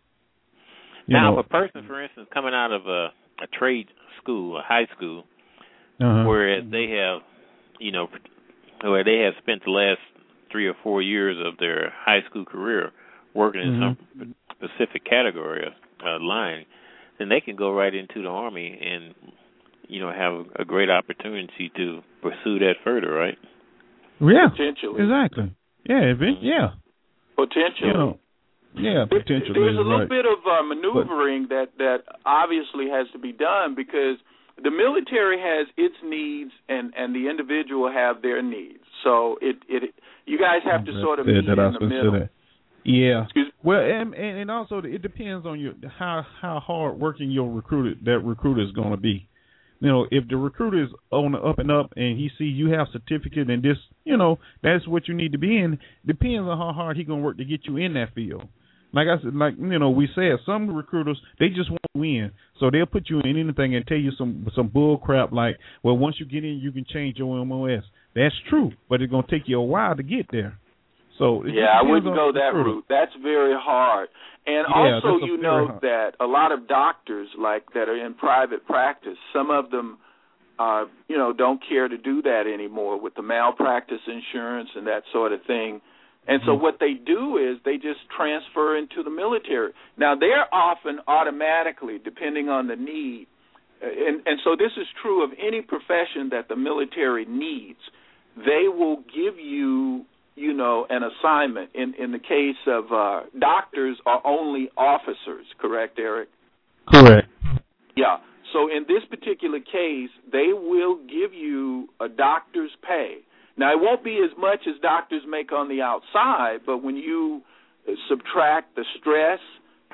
You now, know, if a person, for instance, coming out of a a trade school, a high school, uh-huh. whereas they have, you know, where they have spent the last three or four years of their high school career working mm-hmm. in some specific category of uh, line, then they can go right into the Army and, you know, have a great opportunity to pursue that further, right? Yeah, potentially. Exactly. Yeah, yeah. Potentially. You know, yeah, potentially. There's a little right. bit of uh, maneuvering but, that, that obviously has to be done because the military has its needs and, and the individual have their needs. So it, it you guys have to sort of meet in the middle. Yeah. Well, and, and also it depends on your how how hard working your recruiter that recruiter is going to be. You know, if the recruiter is on the up and up and he sees you have certificate and this, you know, that's what you need to be in. Depends on how hard he's going to work to get you in that field. Like I said, like you know, we said some recruiters they just want to win, so they'll put you in anything and tell you some some bull crap like, well, once you get in, you can change your M O S. That's true, but it's going to take you a while to get there. So it yeah, I wouldn't go that route. That's very hard. And yeah, also, you know that a lot of doctors, like that are in private practice, some of them, uh, you know, don't care to do that anymore with the malpractice insurance and that sort of thing. And so what they do is they just transfer into the military. Now, they're often automatically, depending on the need, and, and so this is true of any profession that the military needs, they will give you, you know, an assignment. In, in the case of uh, doctors are only officers, correct, Eric? Correct. Yeah. So in this particular case, they will give you a doctor's pay. Now, it won't be as much as doctors make on the outside, but when you subtract the stress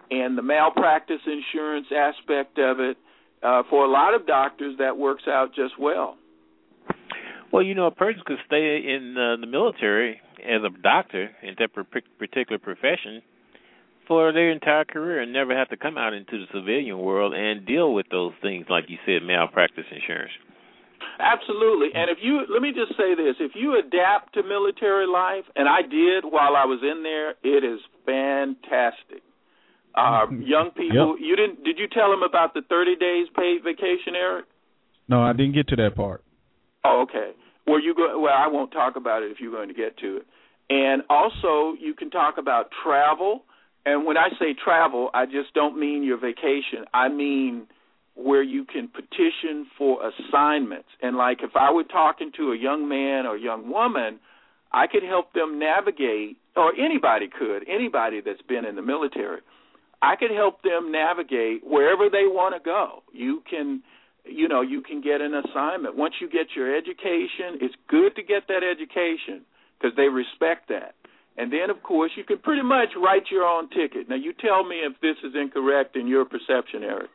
and the malpractice insurance aspect of it. Uh, for a lot of doctors, that works out just well. Well, you know, a person could stay in uh, the military as a doctor in that particular profession for their entire career and never have to come out into the civilian world and deal with those things, like you said, malpractice insurance. Absolutely. And if you, let me just say this, if you adapt to military life, and I did while I was in there, it is fantastic. Uh, young people, yep. you didn't, did you tell them about the thirty days paid vacation, Eric? No, I didn't get to that part. Oh, okay. Well, you go, well, I won't talk about it if you're going to get to it. And also, you can talk about travel. And when I say travel, I just don't mean your vacation. I mean where you can petition for assignments. And like if I were talking to a young man or young woman, I could help them navigate, or anybody could, anybody that's been in the military, I could help them navigate wherever they want to go. You can, you know, you can get an assignment. Once you get your education, it's good to get that education because they respect that. And then, of course, you can pretty much write your own ticket. Now, you tell me if this is incorrect in your perception, Eric.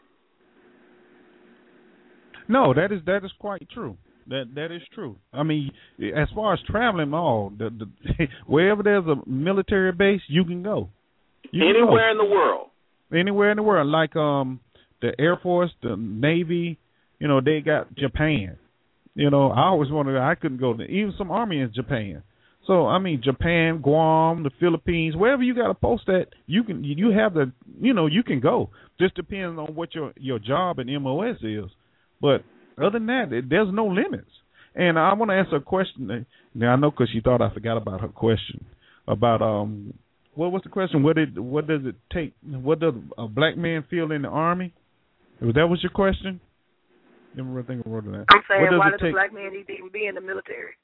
No, that is that is quite true. That that is true. I mean, as far as traveling, all the, the wherever there's a military base, you can go. You Anywhere can go. in the world. Anywhere in the world, like um the Air Force, the Navy, you know, they got Japan. You know, I always wanted, I couldn't go to, even some Army in Japan. So, I mean, Japan, Guam, the Philippines, wherever you got to post that, you can, you have the, you know, you can go. Just depends on what your, your job in M O S is. But other than that, there's no limits. And I want to answer a question. Now, I know because she thought I forgot about her question about, um, what was the question? What did, what does it take? What does a black man feel in the Army? That was your question? Never think of that. I'm saying, does why does a black man need to even be in the military?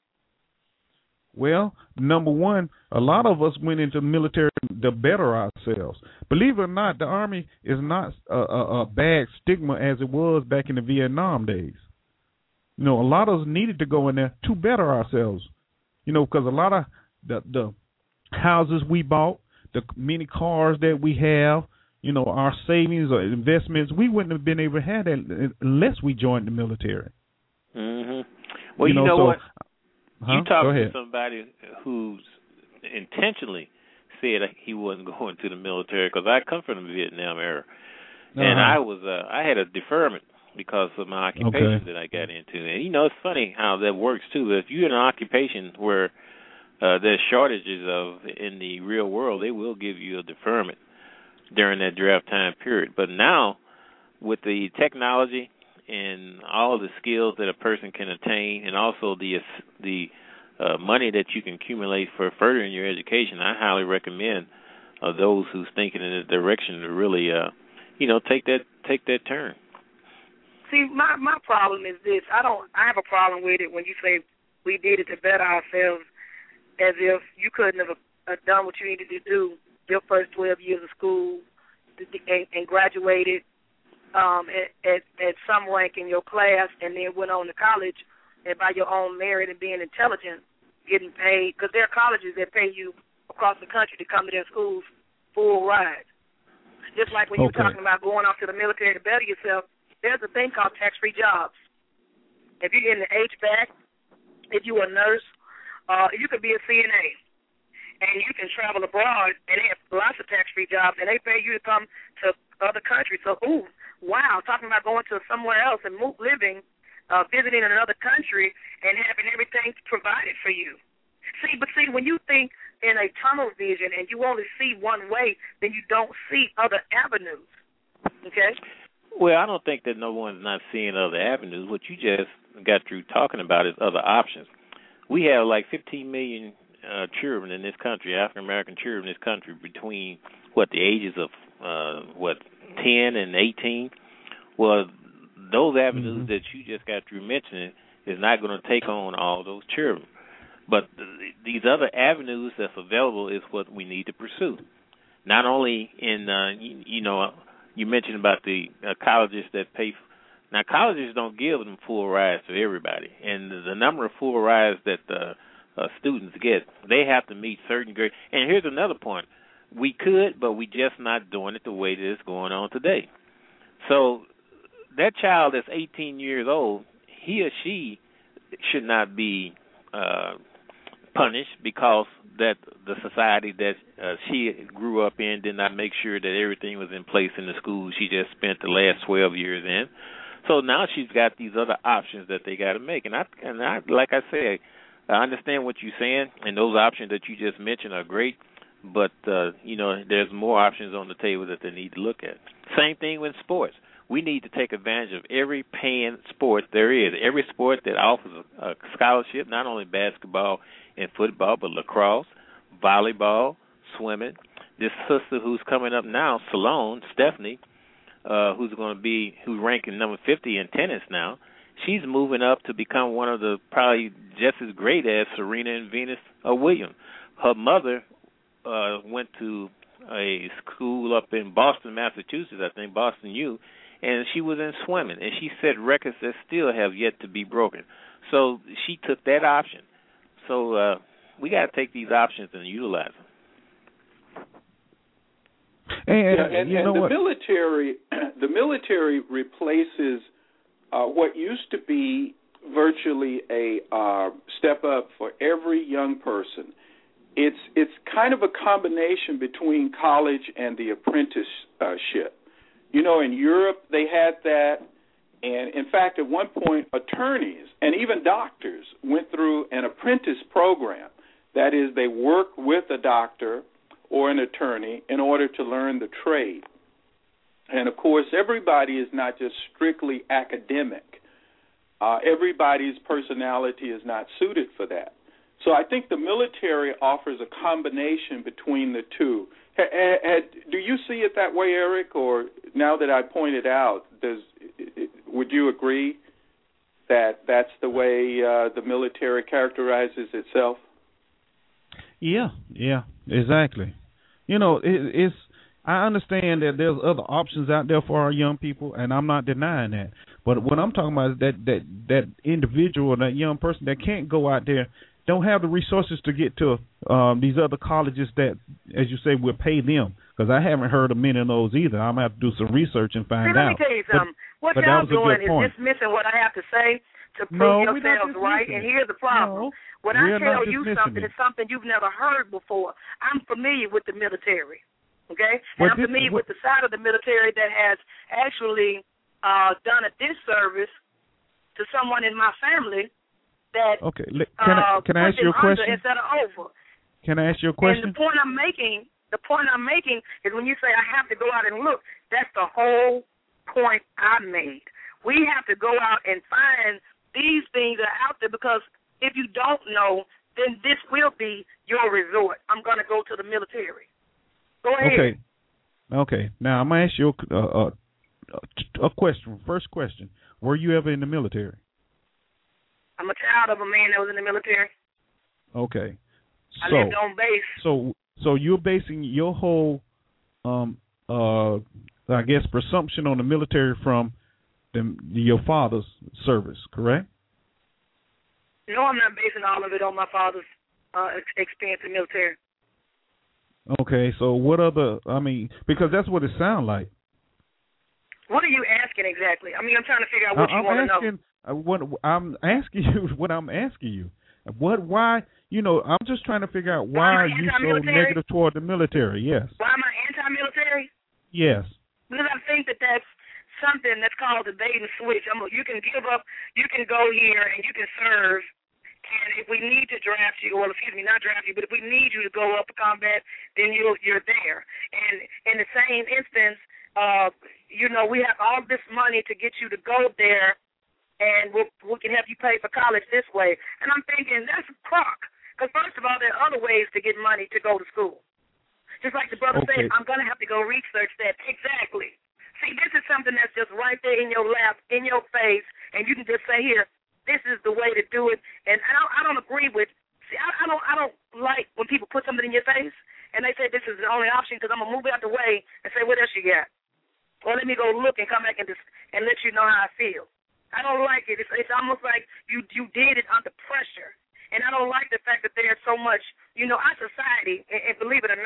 Well, number one, a lot of us went into the military to better ourselves. Believe it or not, the Army is not a, a, a bad stigma as it was back in the Vietnam days. You know, a lot of us needed to go in there to better ourselves. You know, because a lot of the, the houses we bought, the many cars that we have, you know, our savings or investments, we wouldn't have been able to have that unless we joined the military. Mm-hmm. Well, you, you know, know so, what? Huh? You talk to somebody who's intentionally said he wasn't going to the military, because I come from the Vietnam era, uh-huh. and I was uh, I had a deferment because of my occupation okay. that I got into. And you know, it's funny how that works too. If you're in an occupation where uh, there's shortages of in the real world, they will give you a deferment during that draft time period. But now, with the technology and all of the skills that a person can attain, and also the the uh, money that you can accumulate for furthering your education, I highly recommend uh, those who's thinking in that direction to really, uh, you know, take that take that turn. See, my my problem is this: I don't. I have a problem with it when you say we did it to better ourselves, as if you couldn't have uh, done what you needed to do your first twelve years of school and, and graduated. Um, at, at, at some rank in your class, and then went on to college, and by your own merit and being intelligent, getting paid, because there are colleges that pay you across the country to come to their schools full ride. Just like when okay. you were talking about going off to the military to better yourself, there's a thing called tax-free jobs. If you're in the H V A C, if you're a nurse, uh, you could be a C N A, and you can travel abroad, and they have lots of tax-free jobs, and they pay you to come to other countries. So, ooh, wow, talking about going to somewhere else and move, living, uh, visiting another country and having everything provided for you. See, but see, when you think in a tunnel vision and you only see one way, then you don't see other avenues, okay? Well, I don't think that no one's not seeing other avenues. What you just got through talking about is other options. We have like fifteen million uh, children in this country, African-American children in this country, between, what, the ages of, uh, what, ten and eighteen. Well, those avenues mm-hmm. that you just got through mentioning is not going to take on all those children. But th- these other avenues that's available is what we need to pursue. Not only in, uh, you, you know, you mentioned about the uh, colleges that pay. F- now, colleges don't give them full rides to everybody. And the, the number of full rides that uh, uh, students get, they have to meet certain grades. And here's another point. We could, but we just not doing it the way that it's going on today. So that child that's eighteen years old, he or she should not be uh, punished because that the society that uh, she grew up in did not make sure that everything was in place in the school she just spent the last twelve years in. So now she's got these other options that they got to make. And I, and I, like I said, I understand what you're saying, and those options that you just mentioned are great. But, uh, you know, there's more options on the table that they need to look at. Same thing with sports. We need to take advantage of every paying sport there is, every sport that offers a, a scholarship, not only basketball and football, but lacrosse, volleyball, swimming. This sister who's coming up now, Salone, Stephanie, uh, who's going to be, who's ranking number fifty in tennis now, she's moving up to become one of the probably just as great as Serena and Venus uh, Williams. Her mother uh, went to a school up in Boston, Massachusetts, I think, Boston U, and she was in swimming, and she set records that still have yet to be broken. So she took that option. So uh, we got to take these options and utilize them. And, yeah, and, you and know the what? military, the military replaces uh, what used to be virtually a uh, step up for every young person. It's it's kind of a combination between college and the apprenticeship. You know, in Europe they had that, and in fact, at one point, attorneys and even doctors went through an apprentice program. That is, they work with a doctor or an attorney in order to learn the trade. And, of course, everybody is not just strictly academic. Uh, everybody's personality is not suited for that. So I think the military offers a combination between the two. H- h- do you see it that way, Eric, or now that I pointed out, does would you agree that that's the way uh, the military characterizes itself? Yeah, yeah, exactly. You know, it, it's. I understand that there's other options out there for our young people, and I'm not denying that. But what I'm talking about is that that that individual, that young person that can't go out there, don't have the resources to get to um, these other colleges that, as you say, will pay them. Because I haven't heard of many of those either. I'm going to have to do some research and find See, let out. me tell you something. But, what but y'all doing is point. dismissing what I have to say to prove no, yourselves right. And here's the problem. No, when I tell you something, it. it's something you've never heard before. I'm familiar with the military, okay? And well, I'm this, familiar what, with the side of the military that has actually uh, done a disservice to someone in my family that okay. Can I, uh, can I ask you a question? Instead of over. Can I ask you a question? And the point I'm making, the point I'm making is when you say I have to go out and look, that's the whole point I made. We have to go out and find these things that are out there, because if you don't know, then this will be your resort. I'm going to go to the military. Go ahead. Okay. Okay. Now I'm gonna ask you a, a, a question. First question: were you ever in the military? I'm a child of a man that was in the military. Okay. I so, lived on base. So, so you're basing your whole, um, uh, I guess, presumption on the military from the, your father's service, correct? No, I'm not basing all of it on my father's uh, experience in the military. Okay, so what other? I mean, because that's what it sounds like. What are you asking exactly? I mean, I'm trying to figure out what I'm you want asking, to know. What I'm asking you, what I'm asking you, what, why? You know, I'm just trying to figure out why, why are you so negative toward the military? Yes. Why am I anti-military? Yes. Because I think that that's something that's called a bait and switch. I'm, you can give up, you can go here, and you can serve. And if we need to draft you, well, excuse me, not draft you, but if we need you to go up to combat, then you're, you're there. And in the same instance, uh, you know, we have all this money to get you to go there, and we'll, we can help you pay for college this way. And I'm thinking, that's a crock. Because first of all, there are other ways to get money to go to school. Just like the brother okay. said, I'm going to have to go research that. Exactly. See, this is something that's just right there in your lap, in your face, and you can just say, here, this is the way to do it. And I don't, I don't agree with, see, I, I don't I don't like when people put something in your face, and they say this is the only option, because I'm going to move out the way and say, what else you got? Well, let me go look and come back and just, and let you know how I feel. I don't like it. It's, it's almost like you, you did it under pressure. And I don't like the fact that there's so much, you know, our society, and, and believe it or not,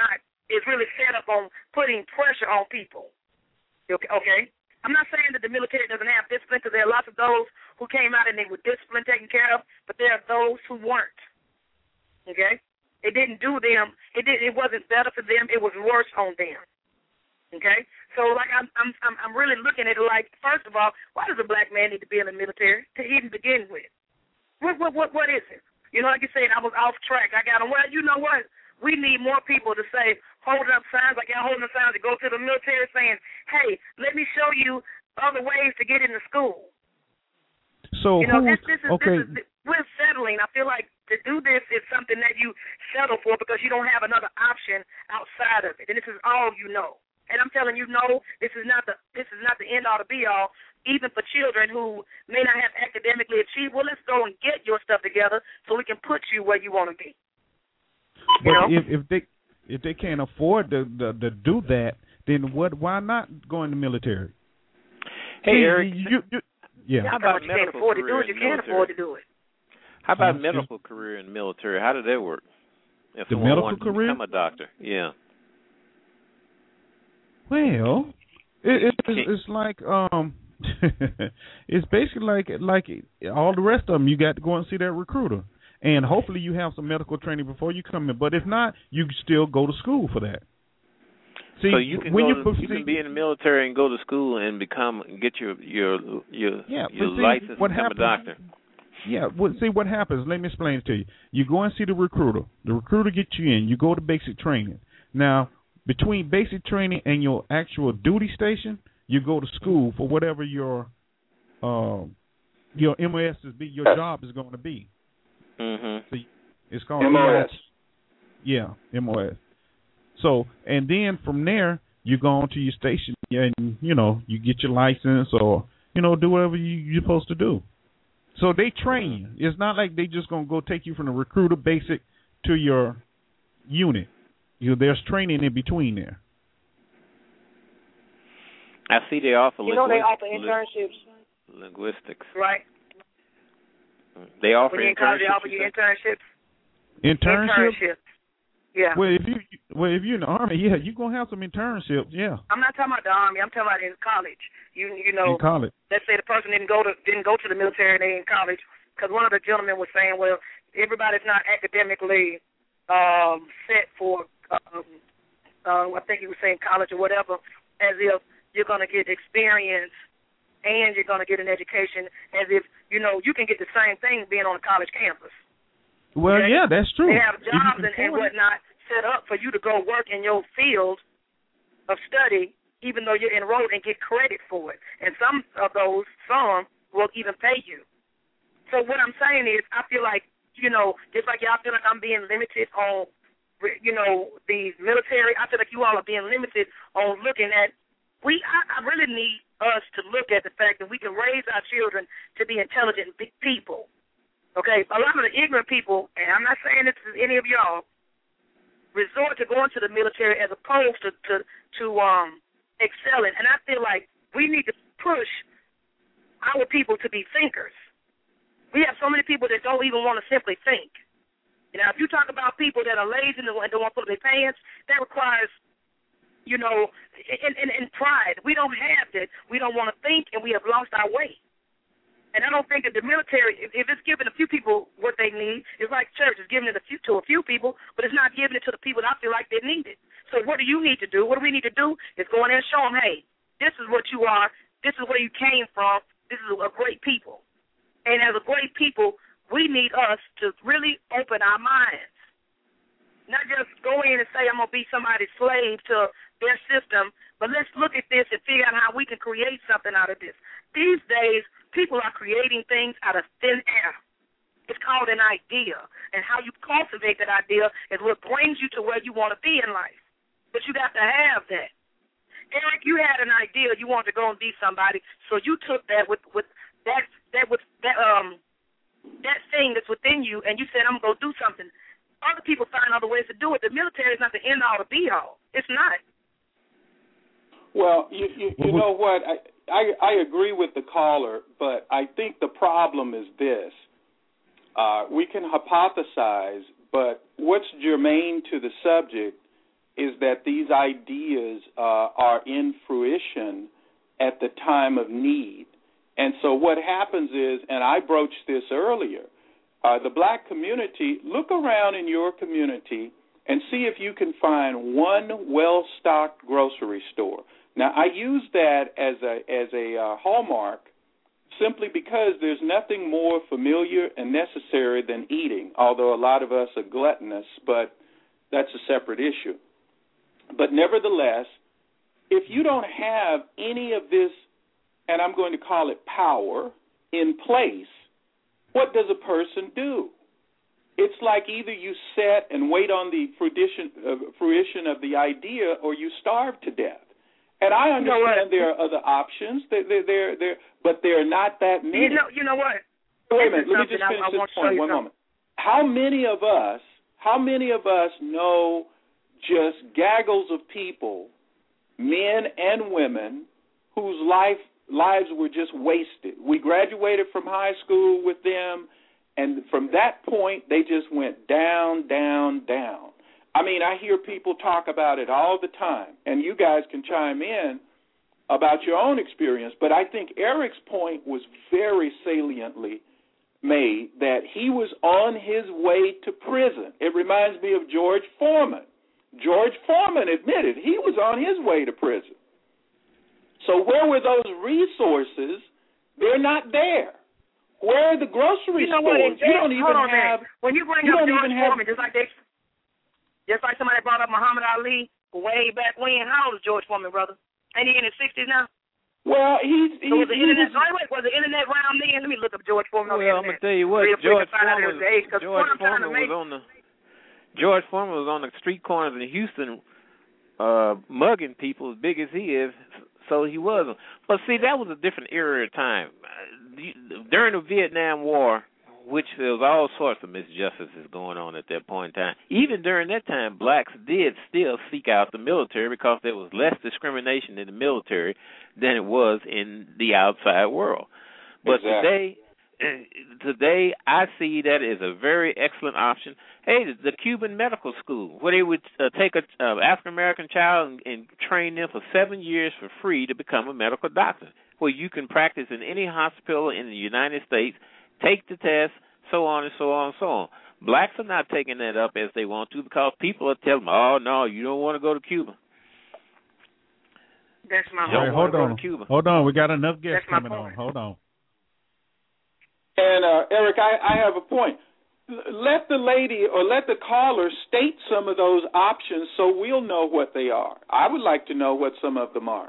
is really set up on putting pressure on people. Okay? I'm not saying that the military doesn't have discipline, because there are lots of those who came out and they were disciplined, taken care of, but there are those who weren't. Okay? It didn't do them. It did. It wasn't better for them. It was worse on them. Okay? So, like, I'm I'm I'm really looking at it like, first of all, why does a black man need to be in the military to even begin with? What what what what is it? You know, like you said, I was off track. I got on. Well, you know what? We need more people to say, holding up signs like y'all holding up signs to go to the military saying, hey, let me show you other ways to get into school. So you know, who's, this, this is, okay. this is, we're settling. I feel like to do this is something that you settle for because you don't have another option outside of it. And this is all you know. And I'm telling you, no, this is not the this is not the end all to be all. Even for children who may not have academically achieved, well, let's go and get your stuff together so we can put you where you want to be. But you know? if if they if they can't afford to, to to do that, then what? Why not go in the military? Hey, See, Eric. You, you, yeah. How about you medical can't afford to do career it. You in can't military? afford to do it. How about Um, medical career in the military? How did that work? If The someone medical wanted to career? become a doctor, yeah. Well, it, it, it's, it's like um, it's basically like like all the rest of them. You got to go and see that recruiter, and hopefully you have some medical training before you come in. But if not, you can still go to school for that. See, so you can when go you, to, see, you can be in the military and go to school and become get your your your yeah, your see, license what and become happens, a doctor. Yeah, well, see what happens. Let me explain it to you. You go and see the recruiter. The recruiter gets you in. You go to basic training. Now, between basic training and your actual duty station, you go to school for whatever your um, your M O S is be. Your job is going to be. Mm-hmm. So it's called M O S. Yeah, M O S. So, and then from there, you go on to your station and, you know, you get your license or, you know, do whatever you, you're supposed to do. So they train you. It's not like they just going to go take you from the recruiter basic to your unit. You know, there's training in between there. I see they offer You know, they offer linguistics. internships. Linguistics. Right. They offer when you're in college, they internships. offer you internships. Internship? Internships. Yeah. Well, if you well if you're in the Army, yeah, you're gonna have some internships. Yeah. I'm not talking about the Army. I'm talking about in college. You you know. In college. Let's say the person didn't go to didn't go to the military and they in college, because one of the gentlemen was saying, well, everybody's not academically um, set for. Um, uh, I think he was saying college or whatever, as if you're gonna get experience and you're gonna get an education, as if you know you can get the same thing being on a college campus. Well, okay? yeah, that's true. They have If you jobs can and, and afford it. whatnot set up for you to go work in your field of study, even though you're enrolled, and get credit for it. And some of those, some will even pay you. So what I'm saying is, I feel like, you know, just like y'all feel like I'm being limited on, you know, the military, I feel like you all are being limited on looking at, we, I, I really need us to look at the fact that we can raise our children to be intelligent big people. Okay, a lot of the ignorant people, and I'm not saying this to any of y'all, resort to going to the military as opposed to, to, to um, excelling. And I feel like we need to push our people to be thinkers. We have so many people that don't even want to simply think. You know, if you talk about people that are lazy and don't want to put their pants, that requires, you know, in, in, in pride. We don't have that. We don't want to think, and we have lost our way. And I don't think that the military, if, if it's giving a few people what they need, it's like church, it's giving it a few, to a few people, but it's not giving it to the people that I feel like they need it. So what do you need to do? What do we need to do is go in there and show them, hey, this is what you are, this is where you came from, this is a great people. And as a great people, we need us to really open our minds. Not just go in and say, I'm going to be somebody's slave to their system, but let's look at this and figure out how we can create something out of this. These days, people are creating things out of thin air. It's called an idea, and how you cultivate that idea is what brings you to where you want to be in life. But you got to have that. Eric, you had an idea you wanted to go and be somebody, so you took that with, with that that with that um that thing that's within you, and you said, I'm going to go do something. Other people find other ways to do it. The military is not the end all to be all. It's not. Well, you, you, you know what? I, I I agree with the caller, but I think the problem is this. Uh, we can hypothesize, but what's germane to the subject is that these ideas uh, are in fruition at the time of need. And so what happens is, and I broached this earlier, uh, the black community, look around in your community and see if you can find one well-stocked grocery store. Now, I use that as a as a uh, hallmark simply because there's nothing more familiar and necessary than eating, although a lot of us are gluttonous, but that's a separate issue. But nevertheless, if you don't have any of this, and I'm going to call it power, in place, what does a person do? It's like either you sit and wait on the fruition, uh, fruition of the idea, or you starve to death. And I understand you know there are other options, they're, they're, they're, they're, but there are not that many. You know, you know what? Wait a minute, let me just finish I, I this point, one moment. How many of us, how many of us know just gaggles of people, men and women, whose life lives were just wasted? We graduated from high school with them, and from that point, they just went down, down, down. I mean, I hear people talk about it all the time, and you guys can chime in about your own experience, but I think Eric's point was very saliently made, that he was on his way to prison. It reminds me of George Foreman. George Foreman admitted he was on his way to prison. So where were those resources? They're not there. Where are the grocery you know stores? What, you don't even on, have. Man. When you bring you up don't George even Foreman, have, just like they, just like somebody brought up Muhammad Ali way back when. How old is George Foreman, brother? Ain't he in his sixties now? Well, he's. he's so was the he internet? was, wait, wait, was the internet round then? Let me look up George Foreman. Well, I'm gonna tell you what, George Foreman, age, George Foreman was on the. George Foreman was on the street corners in Houston, uh, mugging people as big as he is. So he wasn't. But see, that was a different era of time. During the Vietnam War, which there was all sorts of misjustices going on at that point in time, even during that time, blacks did still seek out the military because there was less discrimination in the military than it was in the outside world. But exactly. today, today I see that as a very excellent option. Hey, the Cuban medical school, where they would uh, take an uh, African-American child and, and train them for seven years for free to become a medical doctor, where you can practice in any hospital in the United States, take the test, so on and so on and so on. Blacks are not taking that up as they want to because people are telling them, oh, no, you don't want to go to Cuba. That's my Hey, hold on. Hold on. We got enough guests That's coming on. Hold on. And, uh, Eric, I, I have a point. Let the lady or let the caller state some of those options so we'll know what they are. I would like to know what some of them are.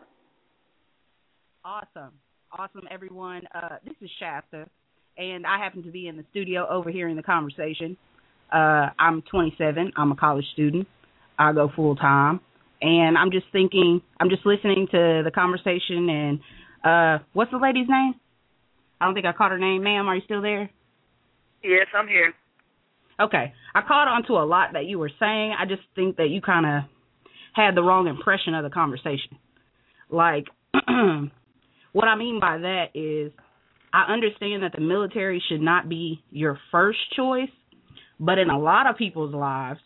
Awesome. Awesome, everyone. Uh, this is Shasta, and I happen to be in the studio overhearing the conversation. Uh, I'm twenty-seven. I'm a college student. I go full-time, and I'm just thinking, I'm just listening to the conversation, and uh, what's the lady's name? I don't think I caught her name. Ma'am, are you still there? Yes, I'm here. Okay. I caught on to a lot that you were saying. I just think that you kind of had the wrong impression of the conversation. Like, what I mean by that is I understand that the military should not be your first choice, but in a lot of people's lives,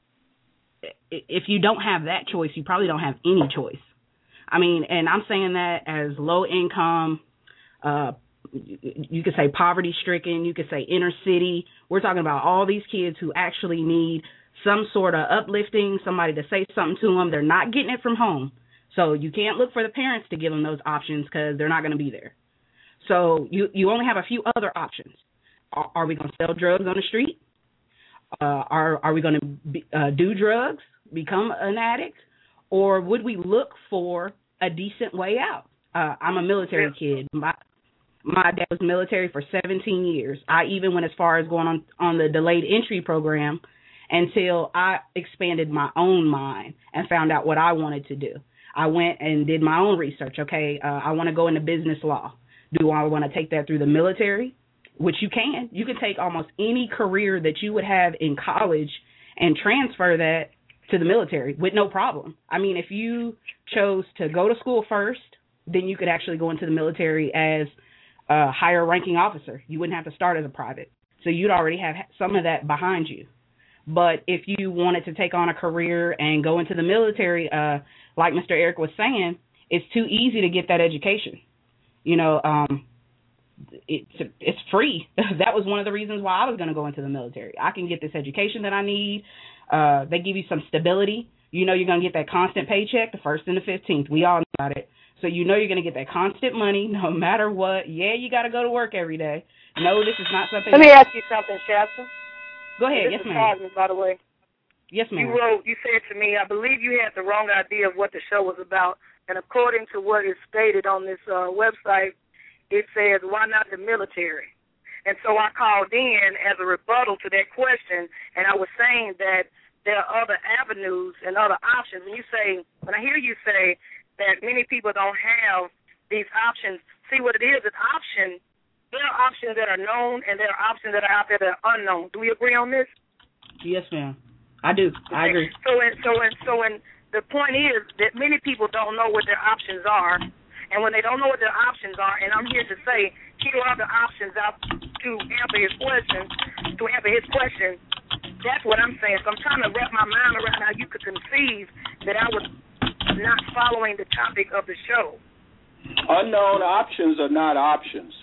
if you don't have that choice, you probably don't have any choice. I mean, and I'm saying that as low income, uh, you could say poverty-stricken, you could say inner city. We're talking about all these kids who actually need some sort of uplifting, somebody to say something to them. They're not getting it from home. So you can't look for the parents to give them those options because they're not going to be there. So you, you only have a few other options. Are, are we going to sell drugs on the street? Uh, are, are we going to uh, do drugs, become an addict? Or would we look for a decent way out? Uh, I'm a military kid. My My dad was military for seventeen years. I even went as far as going on, on the delayed entry program until I expanded my own mind and found out what I wanted to do. I went and did my own research. Okay, uh, I want to go into business law. Do I want to take that through the military? Which you can. You can take almost any career that you would have in college and transfer that to the military with no problem. I mean, if you chose to go to school first, then you could actually go into the military as a higher ranking officer. You wouldn't have to start as a private. So you'd already have some of that behind you. But if you wanted to take on a career and go into the military, uh, like Mister Eric was saying, it's too easy to get that education. You know, um, it's it's free. That was one of the reasons why I was going to go into the military. I can get this education that I need. Uh, they give you some stability. You know you're going to get that constant paycheck, the first and the fifteenth. We all know about it. So you know you're going to get that constant money no matter what. Yeah, you got to go to work every day. No, this is not something. Let me ask you something, Shasta. Go ahead. This Yes, is ma'am. Cosmo, by the way. Yes, ma'am. You wrote, you said to me, I believe you had the wrong idea of what the show was about. And according to what is stated on this uh, website, it says, why not the military? And so I called in as a rebuttal to that question, and I was saying that there are other avenues and other options. And you say, when I hear you say that many people don't have these options, see what it is, it's option. There are options that are known, and there are options that are out there that are unknown. Do we agree on this? Yes, ma'am. I do. I agree. So, and, so, and, so, and the point is that many people don't know what their options are, and when they don't know what their options are, and I'm here to say, here are the options out to answer his question, to answer his question. That's what I'm saying. So I'm trying to wrap my mind around how you could conceive that I was not following the topic of the show. Unknown options are not options.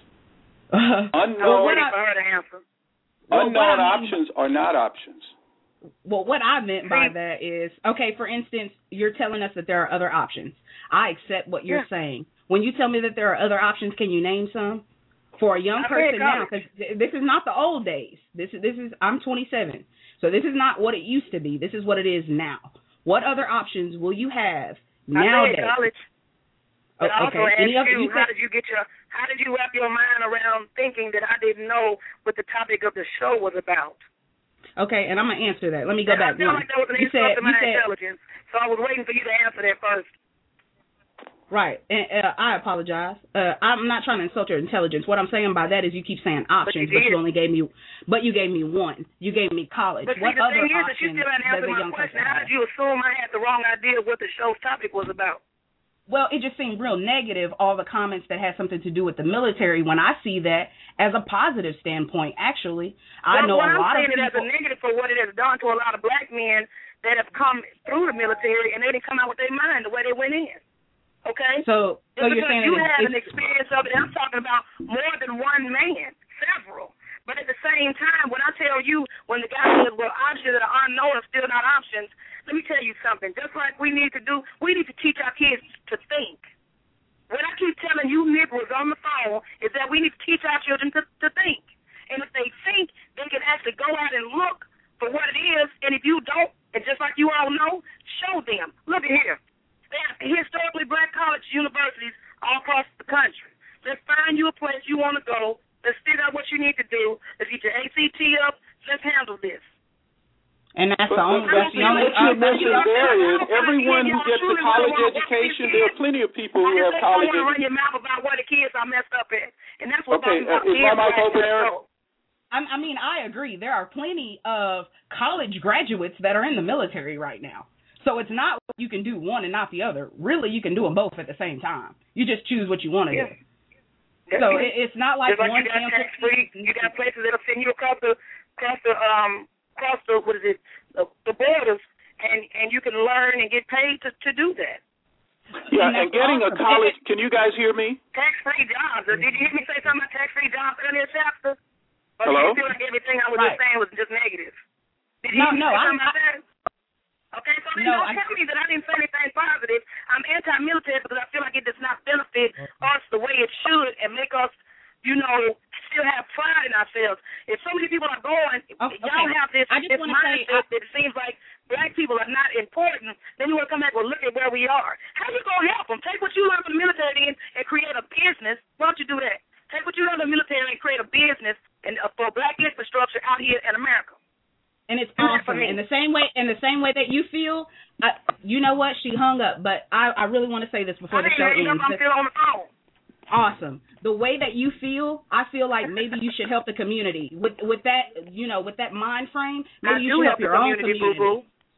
Uh, unknown I was waiting for her to answer. Unknown options are not options. Well, what I meant by that is, okay, for instance, you're telling us that there are other options. I accept what you're yeah. saying. When you tell me that there are other options, can you name some? For a young person now, because this is not the old days. This is, this is, I'm twenty-seven. So this is not what it used to be. This is what it is now. What other options will you have nowadays? I college. But oh, also okay. ask Any you, you how did you get your, how did you wrap your mind around thinking that I didn't know what the topic of the show was about? Okay, and I'm gonna answer that. Let me go and back. I feel one. like that was an you insult said, to my said, intelligence, so I was waiting for you to answer that first. Right, and uh, I apologize. Uh, I'm not trying to insult your intelligence. What I'm saying by that is you keep saying options, but you, but you only gave me, but you gave me one. You gave me college. But what see, the other thing is that you options still haven't does answered a my young question. person How have? did you assume I had the wrong idea of what the show's topic was about? Well, it just seemed real negative, all the comments that had something to do with the military, when I see that as a positive standpoint, actually. I well, know a I'm lot of people... I'm saying it as a negative for what it has done to a lot of black men that have come through the military, and they didn't come out with their mind the way they went in. Okay? So, so Just you're because saying you it's, have it's... an experience of it, I'm talking about more than one man, several. But at the same time, when I tell you, when the guy says, well, options that are unknown are still not options, let me tell you something. Just like we need to do, we need to teach our kids to think. What I keep telling you niggers on the phone is that we need to teach our children to, to think. And if they think, they can actually go out and look for what it is. And if you don't, and just like you all know, show them. Look at here. They have historically black college universities all across the country. Let's find you a place you want to go. Let's figure out what you need to do. Let's get your A C T up. Let's handle this. And that's but, the only, that's the only what you're missing there is everyone who gets a college education, there are plenty of people who have college education. I just run your mouth about what the kids I messed up at. And that's what okay, about uh, is my mic open, Eric? I mean, I agree. There are plenty of college graduates that are in the military right now. So it's not you can do one and not the other. Really, you can do them both at the same time. You just choose what you want to yeah. do. So it, it's not like, like one you got tax free. You got places that'll send you across the across the um across the what is it the, the borders, and and you can learn and get paid to to do that. Yeah, and, and getting awesome. a college. Can you guys hear me? Tax free jobs. Did you hear me say something about tax free jobs earlier, Shasta? Or Hello. Do you feel like everything I was right. just saying was just negative? Did you no, hear me no, say I, something about I, that? Okay, so then no, don't I, tell me that I didn't say anything positive. I'm anti-military because I feel like it does not benefit us the way it should and make us, you know, still have pride in ourselves. If so many people are going, okay. y'all have this, this mindset say, I, that it seems like black people are not important, then you want to come back and look at where we are. How you going to help them? Take what you learned from the military and, and create a business. Why don't you do that? Take what you learned from the military and create a business and uh, for black infrastructure out here in America. And it's awesome. In the same way, in the same way that you feel, I, you know what? She hung up, but I, I really want to say this before I the show ends. I'm still on the phone. Awesome. The way that you feel, I feel like maybe you should help the community with with that, you know, with that mind frame. Maybe I you should help, help your own community. community. Boo-boo.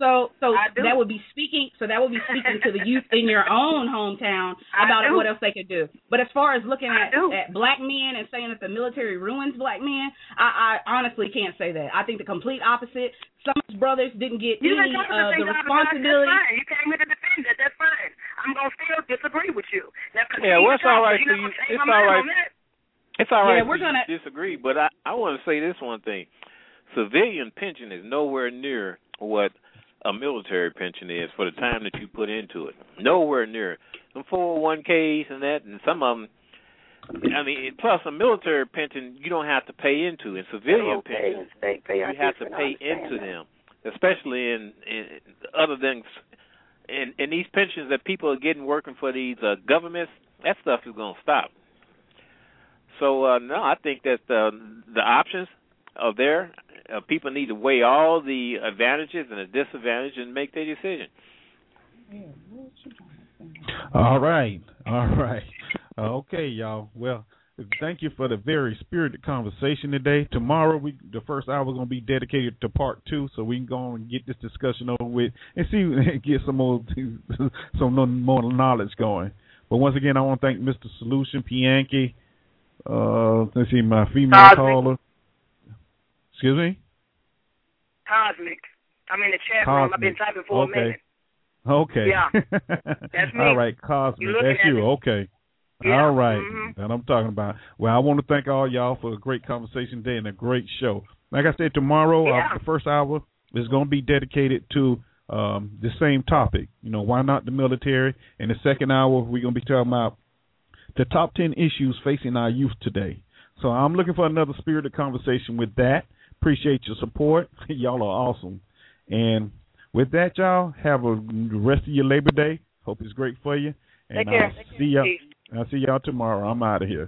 So, so that would be speaking. So that would be speaking to the youth in your own hometown about what else they could do. But as far as looking at, at black men and saying that the military ruins black men, I, I honestly can't say that. I think the complete opposite. Some brothers didn't get you any of the responsibility. That's fine. You came here to defend it. That's fine. I'm gonna still disagree with you. Now, yeah, well, it's all right for you. It's all right. It's all right yeah, we're for gonna you to disagree, but I, I want to say this one thing. Civilian pension is nowhere near what a military pension is for the time that you put into it. Nowhere near. Some four oh one Ks and that, and some of them, I mean, plus a military pension you don't have to pay into. In civilian pensions, you have to pay into them, especially in, in other than in, in these pensions that people are getting working for these uh, governments. That stuff is going to stop. So, uh, no, I think that uh, the options are there. Uh, people need to weigh all the advantages and the disadvantages and make their decision. All right. All right. Okay, y'all. Well, thank you for the very spirited conversation today. Tomorrow, we the first hour is going to be dedicated to part two, so we can go on and get this discussion over with and see get some more some more knowledge going. But once again, I want to thank Mister Solution, Pianki. Uh, let's see, my female Cosmic. caller. Excuse me? Cosmic. I'm in the chat Cosmic. room. I've been typing for okay. a minute. Okay. Yeah. That's me. All right, Cosmic. That's you. Me. Okay. Yeah. All right. Mm-hmm. That I'm talking about. Well, I want to thank all y'all for a great conversation today and a great show. Like I said, tomorrow, yeah. uh, the first hour is going to be dedicated to um, the same topic. You know, why not the military? In the second hour, we're going to be talking about the top ten issues facing our youth today. So I'm looking for another spirited conversation with that. Appreciate your support. Y'all are awesome. And with that, y'all, have a rest of your Labor Day. Hope it's great for you. And Take care. I'll see y'all. I'll see y'all tomorrow. I'm out of here.